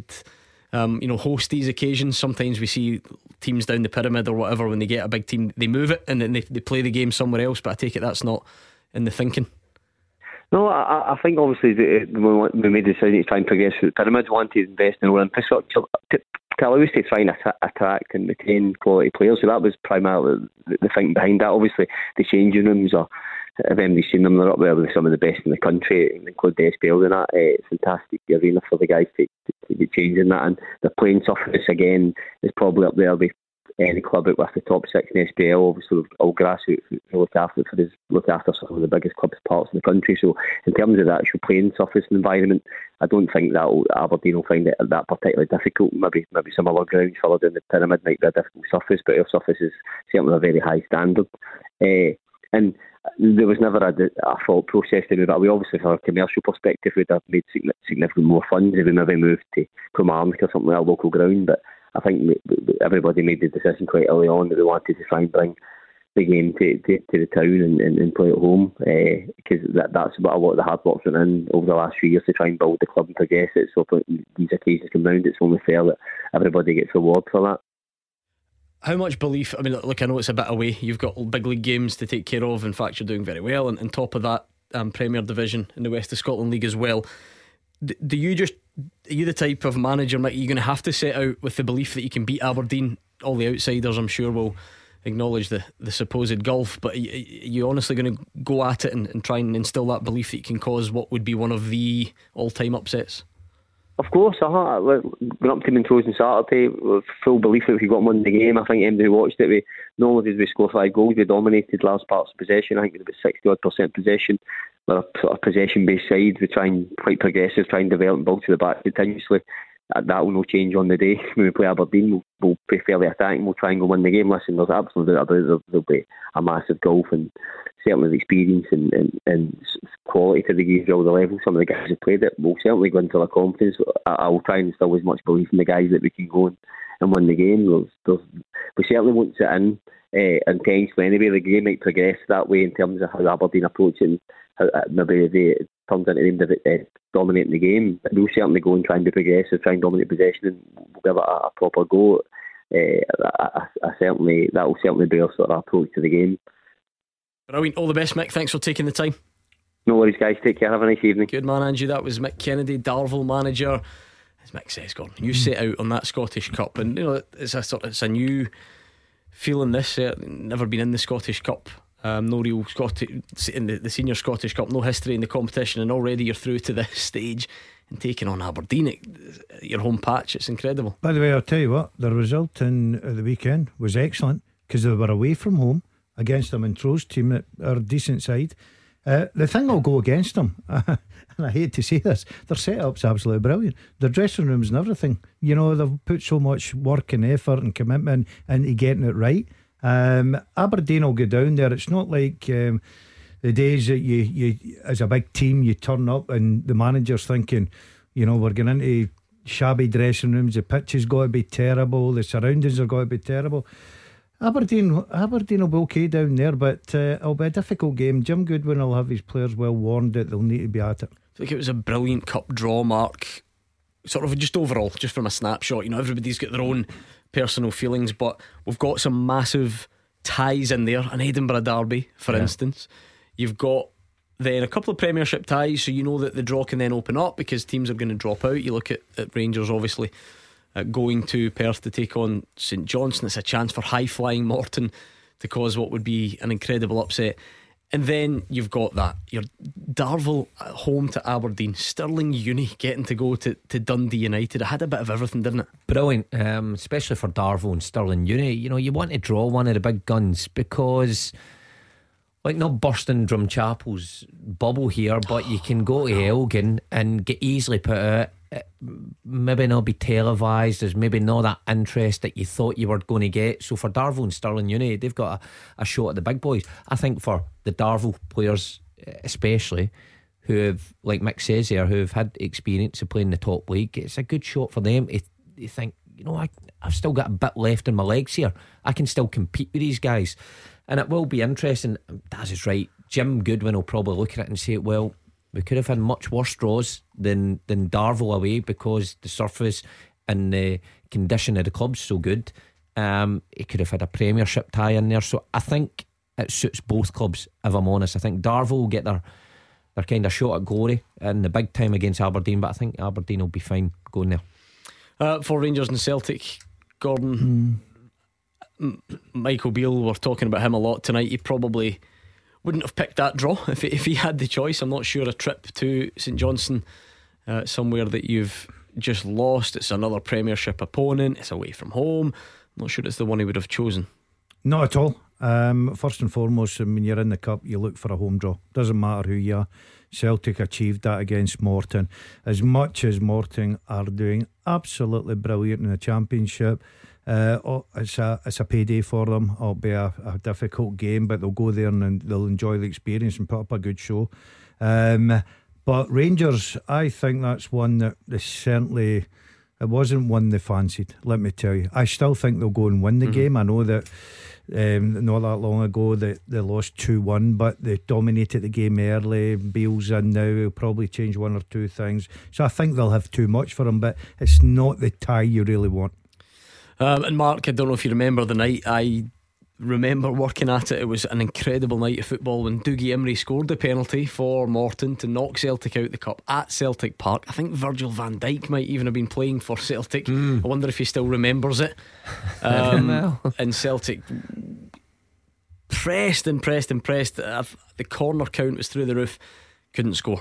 D: host these occasions? Sometimes we see teams down the pyramid or whatever, when they get a big team, they move it and then they play the game somewhere else, but I take it that's not in the thinking.
S: No, I think obviously when we made the decision to try and progress through the pyramid, we wanted to invest in our infrastructure to allow us to try and attract and retain quality players. So that was primarily the thinking behind that. Obviously the changing rooms are, if anybody's seen them, they're up there with some of the best in the country, include the SPL and that. It's a fantastic arena for the guys to get changed in that, and the playing surface again is probably up there with any club with the top 6 in SPL. Obviously, we've all grassroots who look after some of the biggest clubs parts in the country. So in terms of the actual playing surface and environment, I don't think that Aberdeen will find it that particularly difficult. Maybe some other grounds further down the pyramid might be a difficult surface, but our surface is certainly a very high standard. And there was never a thought process to move that away. Obviously, from a commercial perspective, we'd have made significantly more funds if we maybe moved to Kilmarnock or something like a local ground. But I think everybody made the decision quite early on that we wanted to try and bring the game to the town and play at home, because that's what a lot of the hard work's been in over the last few years to try and build the club and progress it. So when these occasions come round, it's only fair that everybody gets reward for that.
D: How much belief? I mean, look, I know it's a bit away. You've got big league games to take care of. In fact, you're doing very well, and on top of that, Premier Division in the West of Scotland League as well. Are you the type of manager, Mick, you're going to have to set out with the belief that you can beat Aberdeen? All the outsiders, I'm sure, will acknowledge the supposed gulf, but are you honestly going to go at it and try and instill that belief that you can cause what would be one of the all-time upsets?
S: Of course, going up to Montrose on Saturday with full belief that if we got won the game. I think anybody who watched it, not only did we score 5 goals, we dominated large parts of possession. I think we had about 60% possession. We're a sort of possession-based side. We try and quite progressive, try and develop and build to the back continuously. That will no change on the day. When we play Aberdeen, we'll be fairly attacking. We'll try and go win the game. Listen, there's absolutely there'll be a massive gulf, and certainly the experience and quality to the game, all the levels. Some of the guys who played it will certainly go into their confidence. I will try and instill as much belief in the guys that we can go and win the game. We certainly won't sit in intentionally anyway. The game might progress that way in terms of how Aberdeen approach it, and how maybe they turns into them dominating the game. But we'll certainly go and try and be progressive, try and dominate possession, and we'll give it a proper go. That will certainly be our sort of approach to the game.
D: Brilliant. All the best, Mick. Thanks for taking the time.
S: No worries, guys. Take care. Have a nice evening.
D: Good man, Angie. That was Mick Kennedy, Darvel manager. As Mick says, Gordon, you set out on that Scottish Cup, and you know it's a new feeling. This never been in the Scottish Cup. No real Scottish in the Senior Scottish Cup. No history in the competition, and already you're through to this stage and taking on Aberdeen at your home patch. It's incredible.
F: By the way, I'll tell you what, the result in the weekend was excellent because they were away from home against a Montrose team that are a decent side. The thing I'll go against them, and I hate to say this, their setup's absolutely brilliant. Their dressing rooms and everything, you know, they've put so much work and effort and commitment into getting it right. Aberdeen will go down there. It's not like the days that you as a big team you turn up and the manager's thinking, you know, we're going into shabby dressing rooms, the pitch has got to be terrible, the surroundings have got to be terrible. Aberdeen will be okay down there, but it'll be a difficult game. Jim Goodwin will have his players well warned that they'll need to be at it.
D: I think it was a brilliant cup draw, Mark. Sort of just overall, just from a snapshot, you know, everybody's got their own personal feelings, but we've got some massive ties in there. An Edinburgh derby, for instance. You've got then a couple of Premiership ties, so you know that the draw can then open up because teams are going to drop out. You look at Rangers, obviously going to Perth to take on St Johnstone. It's a chance for high-flying Morton to cause what would be an incredible upset. And then you've got that, your Darvel at home to Aberdeen, Stirling Uni getting to go to Dundee United. It had a bit of everything, didn't it?
E: Brilliant, especially for Darvel and Stirling Uni. You know, you want to draw one of the big guns because, like, not bursting Drumchapel's bubble here, but you can go to Elgin and get easily put out. Maybe not be televised. There's maybe not that interest that you thought you were going to get. So for Darvel and Stirling Uni, they've got a shot at the big boys. I think for the Darvel players especially, who have, like Mick says here, who have had experience of playing the top league, it's a good shot for them. They think, you know, I've still got a bit left in my legs here. I can still compete with these guys, and it will be interesting. Daz is right. Jim Goodwin will probably look at it and say, well, we could have had much worse draws than Darvel away because the surface and the condition of the club's so good. He could have had a Premiership tie in there. So I think it suits both clubs, if I'm honest. I think Darvel will get their kind of shot at glory in the big time against Aberdeen, but I think Aberdeen will be fine going there.
D: For Rangers and Celtic, Gordon, Michael Beale, we're talking about him a lot tonight. He probably wouldn't have picked that draw if he had the choice. I'm not sure a trip to St Johnstone, somewhere that you've just lost, it's another Premiership opponent, it's away from home, Not sure it's the one he would have chosen.
F: Not at all. First and foremost, when you're in the cup, you look for a home draw. Doesn't matter who you are. Celtic achieved that against Morton. As much as Morton are doing absolutely brilliant in the Championship, it's a payday for them. It'll be a difficult game, but they'll go there and they'll enjoy the experience and put up a good show. But Rangers, I think that's one that they certainly, it wasn't one they fancied, let me tell you. I still think they'll go and win the game. I know that not that long ago they lost 2-1, but they dominated the game early. Beale's in now, he'll probably change one or two things, so I think they'll have too much for them, but it's not the tie you really want.
D: And Mark, I don't know if you remember the night. I remember working at it. It was an incredible night of football when Dougie Imrie scored the penalty for Morton to knock Celtic out the cup at Celtic Park. I think Virgil van Dijk might even have been playing for Celtic. I wonder if he still remembers it. And Celtic pressed. The corner count was through the roof. Couldn't score.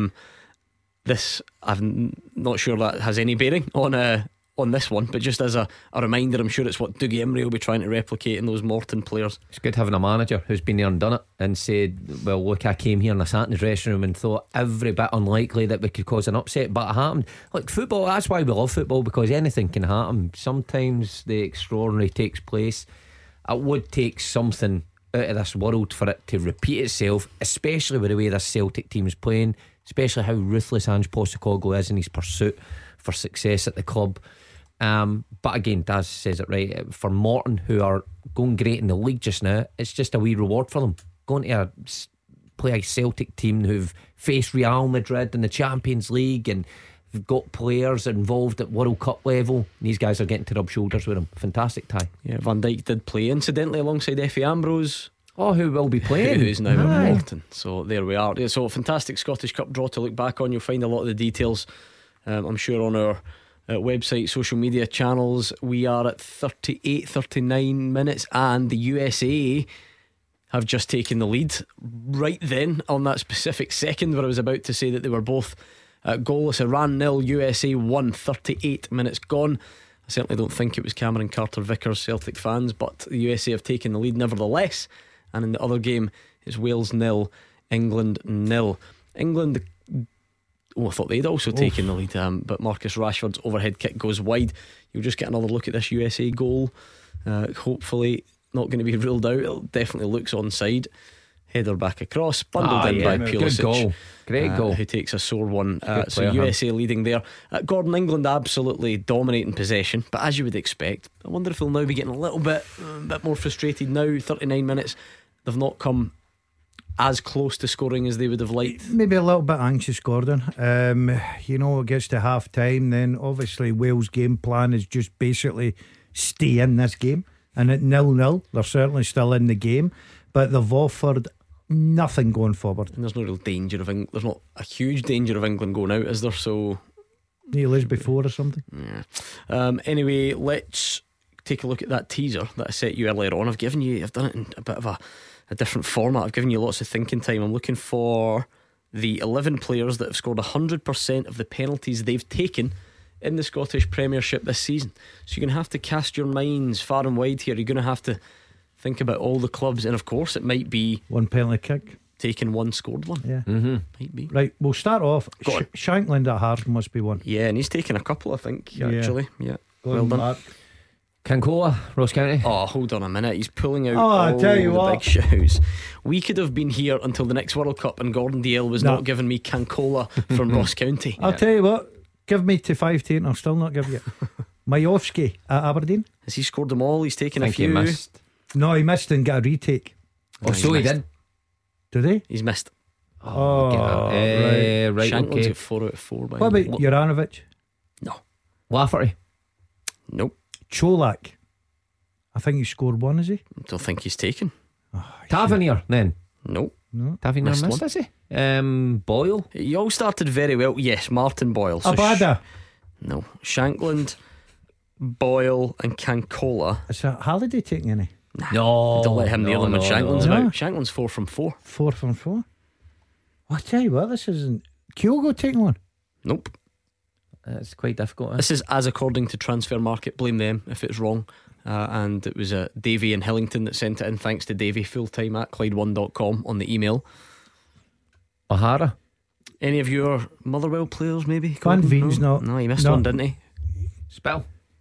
D: This, I'm not sure that has any bearing on this one, but just as a reminder, I'm sure it's what Dougie Imrie will be trying to replicate in those Morton players.
E: It's good having a manager who's been there and done it and said, well, look, I came here and I sat in the dressing room and thought every bit unlikely that we could cause an upset, but it happened. Like football, that's why we love football, because anything can happen. Sometimes the extraordinary takes place. It would take something out of this world for it to repeat itself, especially with the way this Celtic team is playing, especially how ruthless Ange Postecoglou is in his pursuit for success at the club. But again, Daz says it right. For Morton, who are going great in the league just now, it's just a wee reward for them. Going to play a Celtic team who've faced Real Madrid in the Champions League and have got players involved at World Cup level. These guys are getting to rub shoulders with them. Fantastic tie.
D: Yeah, Van Dijk did play incidentally alongside Effie Ambrose.
E: Oh, who will be playing?
D: Who's now at Morton. So there we are. So a fantastic Scottish Cup draw to look back on. You'll find a lot of the details, I'm sure, on our website, social media channels. We are at 39 minutes and the USA have just taken the lead right then on that specific second where I was about to say that they were both goalless. Iran 0, USA 1, 38 minutes gone. I certainly don't think it was Cameron Carter-Vickers, Celtic fans, but the USA have taken the lead nevertheless. And in the other game it's Wales 0, England 0. England, I thought they'd also taken the lead, but Marcus Rashford's overhead kick goes wide. You'll just get another look at this USA goal. Hopefully not going to be ruled out. It definitely looks onside. Header back across, bundled in by Pulisic.
E: Good goal. Great goal.
D: Who takes a sore one. So USA leading there. Gordon, England absolutely dominating possession, but as you would expect, I wonder if they'll now be getting a little bit more frustrated now. 39 minutes, they've not come as close to scoring as they would have liked.
F: Maybe a little bit anxious, Gordon. It gets to half time, then obviously Wales' game plan is just basically stay in this game, and at 0-0 they're certainly still in the game, but they've offered nothing going forward.
D: And there's no real danger of there's not a huge danger of England going out, is there? So
F: you lose before or something.
D: Yeah. Anyway, let's take a look at that teaser that I set you earlier on. I've done it in a bit of a different format. I've given you lots of thinking time. I'm looking for the 11 players that have scored 100% of the penalties they've taken in the Scottish Premiership this season. So you're going to have to cast your minds far and wide here. You're going to have to think about all the clubs, and of course it might be
F: one penalty kick taken,
D: one scored one.
F: Yeah,
D: might be.
F: Right, we'll start off. Shankland at Hearts must be one.
D: Yeah, and he's taken a couple, I think, actually. Yeah, well done.
F: Mark.
E: Cancola, Ross County.
D: Oh, hold on a minute. He's pulling out all the big shows. We could have been here until the next World Cup and Gordon Dalziel was not giving me Cancola from Ross County.
F: I'll tell you what, give me to 5-10 and I'll still not give you Majowski at Aberdeen.
D: Has he scored them all? He's taken a few.
E: He missed.
F: No, he missed and got a retake.
E: So he did.
F: Did he?
D: He's missed.
F: Right.
D: Shankland's got 4 out of 4.
F: What about Juranovic?
D: No.
E: Lafferty?
D: Nope.
F: Cholak, I think he scored one, is he?
D: Don't think he's taken.
E: Tavernier then?
D: Nope.
F: No.
E: Tavernier missed, is he? Boyle?
D: You all started very well. Yes, Martin Boyle. So
F: Abada?
D: No. Shankland, Boyle and Cancola.
F: Is that Halliday taking any?
E: No.
D: Don't let him nail him when Shankland's about. Shankland's 4 from 4.
F: 4 from 4? I'll tell you what, this isn't. Kyogo taking one?
D: Nope.
E: It's quite difficult.
D: This is as according to Transfer Market. Blame them if it's wrong. And it was Davey in Hillington that sent it in. Thanks to Davey. Fulltime at Clyde1.com on the email.
E: O'Hara.
D: Any of your Motherwell players maybe?
F: Van Veen's not.
D: No, he missed one, didn't he?
E: Spell.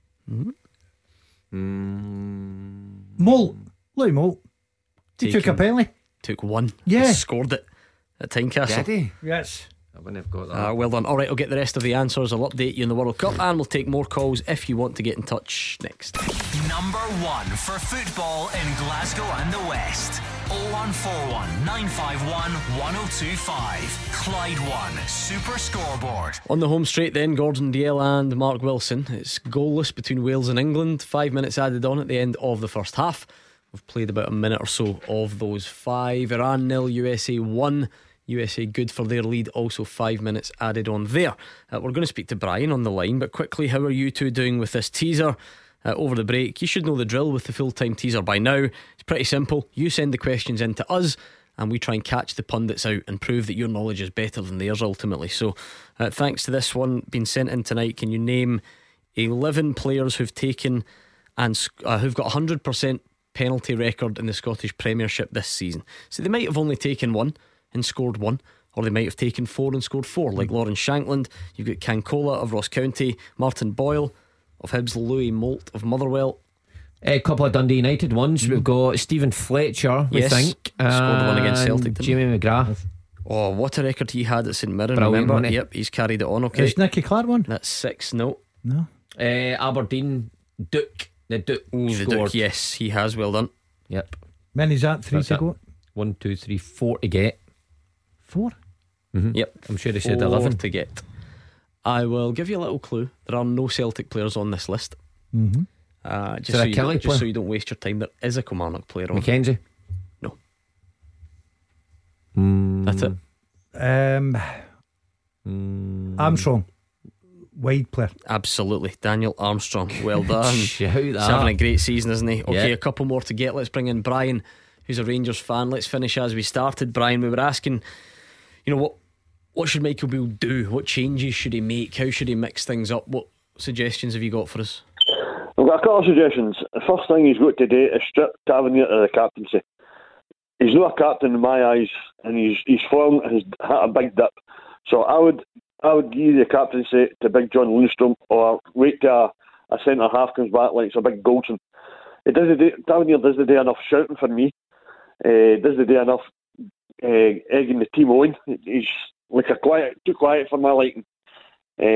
F: Moult. Louis Moult. He took a penalty.
D: Took one.
F: Yeah.
D: He scored it at Tynecastle.
E: Did he?
F: Yes.
E: I wouldn't have got that.
D: Well done. Alright, I'll get the rest of the answers. I'll update you in the World Cup, and we'll take more calls if you want to get in touch next.
C: Number one for football in Glasgow and the West. 0141 951 1025. Clyde One Super Scoreboard.
D: On the home straight then, Gordon Dalziel and Mark Wilson. It's goalless between Wales and England. 5 minutes added on at the end of the first half. We've played about a minute or so of those 5. Iran 0, USA 1. USA good for their lead. Also 5 minutes added on there. We're going to speak to Brian on the line, but quickly, how are you two doing with this teaser? Over the break, you should know the drill with the full-time teaser by now. It's pretty simple. You send the questions in to us, and we try and catch the pundits out and prove that your knowledge is better than theirs ultimately. So thanks to this one being sent in tonight, can you name 11 players who've taken and who've got 100% penalty record in the Scottish Premiership this season? So they might have only taken one and scored one, or they might have taken 4 and scored 4, like Lawrence Shankland. You've got Cancola of Ross County, Martin Boyle of Hibs, Louis Moult of Motherwell.
E: A couple of Dundee United ones. We've got Stephen Fletcher, we think,
D: scored one against Celtic, didn't
E: Jamie McGrath.
D: Oh, what a record he had at St Mirren.
E: Brilliant,
D: remember?
E: wasn't he?
D: Yep, he's carried it on. Okay,
F: Is Nicky Clark one?
D: that's 6. No.
E: Aberdeen Duke. The Duke
D: The
E: scored.
D: Duke, yes, he has. Well done.
E: Yep.
F: Many's that? 3
E: That's
F: to
E: it.
F: go.
E: 1, 2, 3, 4 to get.
F: 4?
D: Yep,
E: I'm sure they said
D: 4
E: 11
D: to get. I will give you a little clue. There are no Celtic players on this list.
F: Mm-hmm.
D: Just,
E: there
D: so
E: a
D: you
E: Kelly
D: don't, just
E: player?
D: so you don't waste your time, there is a Kilmarnock player on.
E: Mackenzie.
D: No.
E: Mm.
D: That's it.
F: Armstrong. Wide player.
D: Absolutely. Daniel Armstrong. Well done.
E: Shout
D: He's
E: that.
D: having a great season, isn't he? Okay,
E: Yeah.
D: a couple more to get. Let's bring in Brian, who's a Rangers fan. Let's finish as we started. Brian, we were asking, what should Michael Beale do? What changes should he make? How should he mix things up? What suggestions have you got for us?
T: I've got a couple of suggestions. The first thing he's got to do is strip Tavernier of the captaincy. He's not a captain in my eyes, and his form has had a big dip. So I would give the captaincy to Big John Lundstrom, or wait till a centre half comes back like it's a big Goldson. Tavernier doesn't do enough shouting for me. Doesn't do enough egging the team on. He's like too quiet for my liking.
D: Do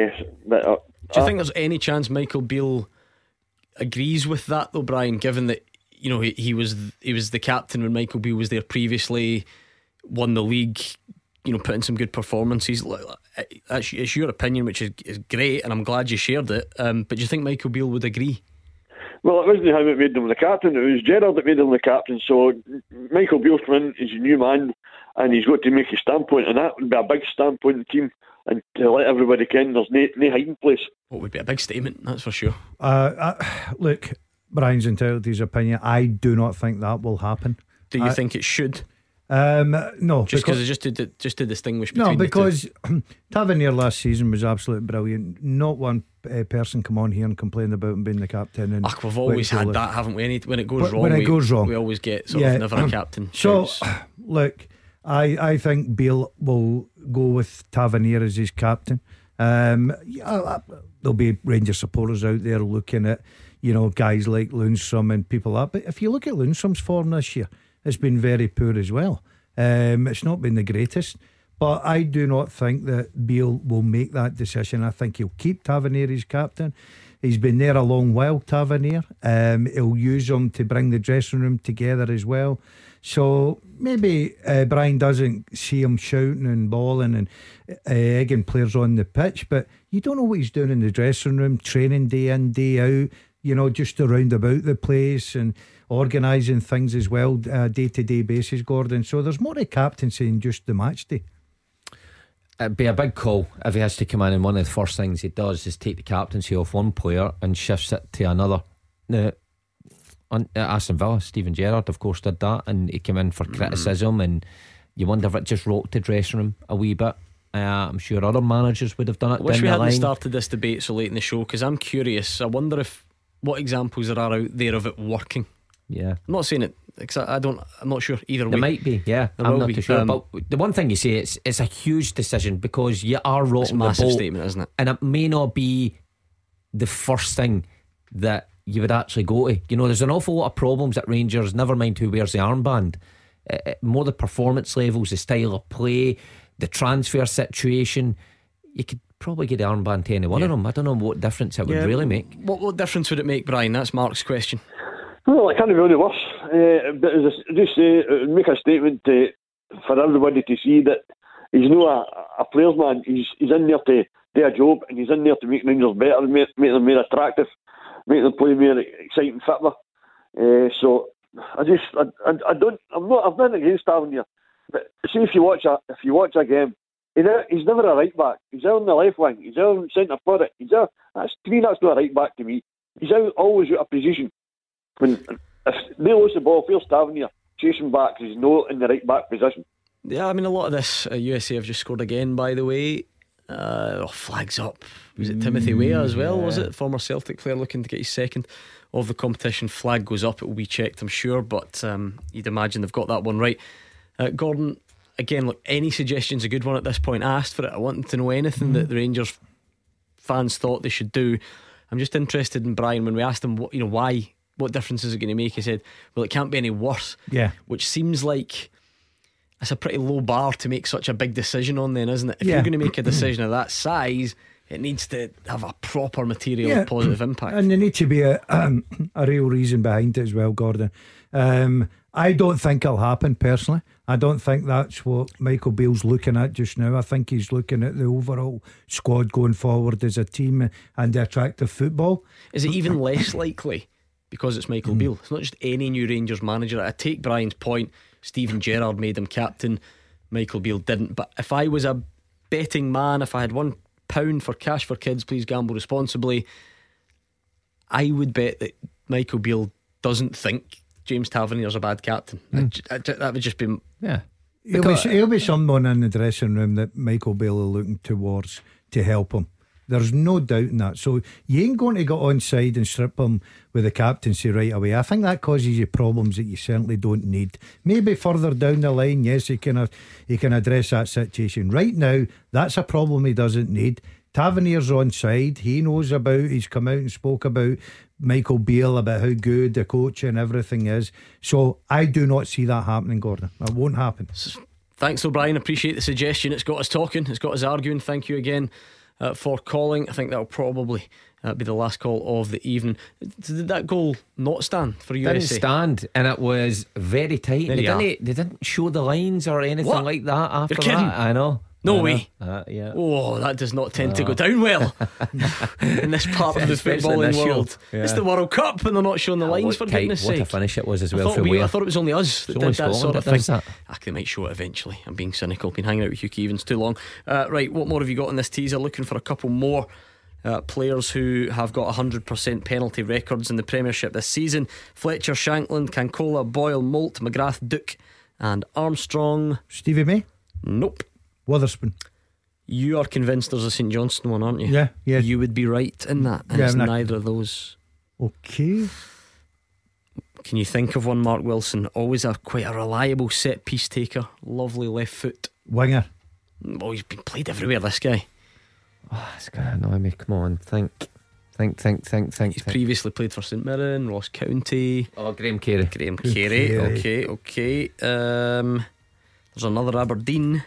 D: you think there's any chance Michael Beale agrees with that though, Brian, given that he was the captain when Michael Beale was there previously, won the league, put in some good performances? It's your opinion, which is great, and I'm glad you shared it, but do you think Michael Beale would agree?
T: Well, it wasn't him that made him the captain, it was Gerrard that made him the captain. So Michael Beale's come in, he's a new man, and he's got to make a standpoint, and that would be a big standpoint in the team, and to let everybody ken there's no hiding place.
D: What would be a big statement, that's for sure.
F: Look, Brian's entitled to his opinion. I do not think that will happen.
D: Do you think it should?
F: No,
D: just because just to distinguish between
F: no, because
D: the two.
F: Tavernier last season was absolutely brilliant. Not one person come on here and complain about him being the captain. And
D: we've always had that, haven't we? When it goes wrong,
F: when it goes wrong,
D: we always get sort of never a captain.
F: So,
D: shouts.
F: look, I think Beale will go with Tavernier as his captain. There'll be Rangers supporters out there looking at guys like Lundstrom and people like that. But if you look at Lundstrom's form this year, it's been very poor as well. It's not been the greatest, but I do not think that Beale will make that decision. I think he'll keep Tavernier as captain. He's been there a long while, Tavernier. He'll use him to bring the dressing room together as well. So maybe Brian doesn't see him shouting and bawling and egging players on the pitch, but you don't know what he's doing in the dressing room, training day in, day out, just around about the place and organising things as well, day-to-day basis, Gordon. So there's more to captaincy than just the match day.
E: It'd be a big call if he has to come in, and one of the first things he does is take the captaincy off one player and shifts it to another. Now, at Aston Villa, Steven Gerrard of course did that, and he came in for criticism, and you wonder if it just rocked the dressing room a wee bit. I'm sure other managers would have done it.
D: I wish
E: down
D: we
E: the
D: hadn't
E: line.
D: started this debate so late in the show, because I'm curious. I wonder what examples there are out there of it working.
E: Yeah,
D: I'm not saying it, I'm not sure either way.
E: There might be, yeah.
D: There
E: I'm
D: will
E: not
D: be.
E: too sure. But the one thing you say, it's a huge decision, because you are rocking
D: It's a
E: the
D: massive
E: boat,
D: statement, isn't it?
E: and it may not be the first thing that you would actually go to. You know, there's an awful lot of problems at Rangers, never mind who wears the armband. More the performance levels, the style of play, the transfer situation. You could probably get the armband to any one of them. I don't know what difference it would really make.
D: What difference would it make, Brian? That's Mark's question.
T: Well, it can't be any worse. But just make a statement for everybody to see that he's not a player's man. He's in there to do a job, and he's in there to make Rangers better, make them more attractive, make them play more exciting football. So I've nothing against Tavernier. But see, if you watch a game, he's never a right back. He's out on the left wing. He's out on centre forward. To me, that's not a right back to me. He's always out of position. If they lose the ball, feels Tavernier chasing back because he's not in the right back position.
D: Yeah, I mean, a lot of this USA have just scored again, by the way. Flags up. Was it Timothy Weah as well? Was it? Former Celtic player looking to get his second of the competition. Flag goes up. It will be checked, I'm sure, but you'd imagine they've got that one right. Gordon, again, look, any suggestion's a good one at this point. I asked for it. I wanted to know anything that the Rangers fans thought they should do. I'm just interested in Brian. When we asked him why, what difference is it going to make, he said, well, it can't be any worse.
F: Yeah.
D: Which seems like it's a pretty low bar to make such a big decision on, then, isn't it? If you're going to make a decision of that size, it needs to have a proper material of positive impact.
F: And there needs to be a real reason behind it as well, Gordon. I don't think it'll happen personally. I don't think that's what Michael Beale's looking at just now. I think he's looking at the overall squad going forward as a team and the attractive football.
D: Is it even less likely because it's Michael Beale? It's not just any new Rangers manager. I take Brian's point. Steven Gerrard made him captain, Michael Beale didn't. But if I was a betting man, if I had £1 for Cash for Kids, please gamble responsibly, I would bet that Michael Beale doesn't think James Tavernier's a bad captain. That would just be
F: He'll be someone in the dressing room that Michael Beale are looking towards to help him. There's no doubt in that. So you ain't going to go on side and strip him with the captaincy right away. I think that causes you problems that you certainly don't need. Maybe further down the line, yes, he can address that situation. Right now, that's a problem he doesn't need. Tavernier's on side. He knows about, he's come out and spoke about Michael Beale, about how good the coach and everything is. So I do not see that happening, Gordon. That won't happen.
D: Thanks, O'Brien. Appreciate the suggestion. It's got us talking, it's got us arguing. Thank you again for calling. I think that'll probably be the last call of the evening. Did that goal not stand for USA?
E: Didn't stand, and it was very tight. They didn't show the lines or anything like that after
D: You're kidding.
E: that. I know.
D: No way.
E: Yeah.
D: Oh, that does not tend to go down well in this part of the footballing world. It's the World Cup and they're not showing the lines, for goodness sake.
E: What a finish it was as well.
D: I thought it was only us that did that sort of thing.
E: That.
D: They might show it eventually. I'm being cynical. Been hanging out with Hugh Keevins too long. Right, what more have you got in this teaser? Looking for a couple more players who have got 100% penalty records in the Premiership this season. Fletcher, Shankland, Cancola, Boyle, Moult, McGrath, Duke and Armstrong.
F: Stevie May?
D: Nope.
F: Witherspoon?
D: You are convinced there's a St Johnstone one, aren't you?
F: Yeah.
D: You would be right in that. And it's neither of those.
F: Okay.
D: Can you think of one? Mark Wilson, always quite a reliable set piece taker. Lovely left foot
F: winger.
D: Oh, he's been played everywhere, this guy.
E: Oh, it's gonna annoy me. Come on, think. He's
D: previously played for St Mirren, Ross County.
E: Oh, Graham Carey.
D: Okay. There's another Aberdeen.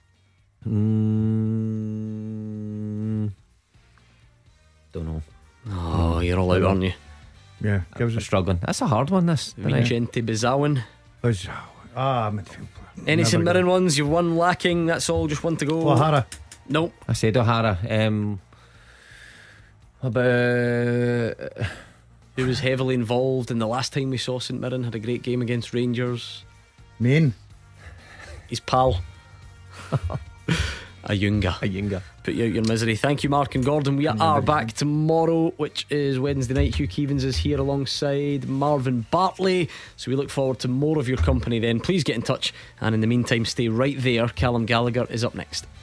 E: Don't know.
D: Oh, you're all out, aren't you?
F: Yeah,
E: I'm struggling. That's a hard one, this.
D: Vicente Bizawan.
F: Midfield.
D: Any St Mirren ones? You've one lacking. That's all. Just one to go.
F: O'Hara.
D: Nope.
E: I said O'Hara.
D: About who was heavily involved in the last time we saw St Mirren, had a great game against Rangers.
F: Main.
D: His pal. Ayunga. Put you out your misery. Thank you, Mark and Gordon. We are back tomorrow, which is Wednesday night. Hugh Keevins is here alongside Marvin Bartley, so we look forward to more of your company then. Please get in touch, and in the meantime stay right there. Callum Gallagher is up next.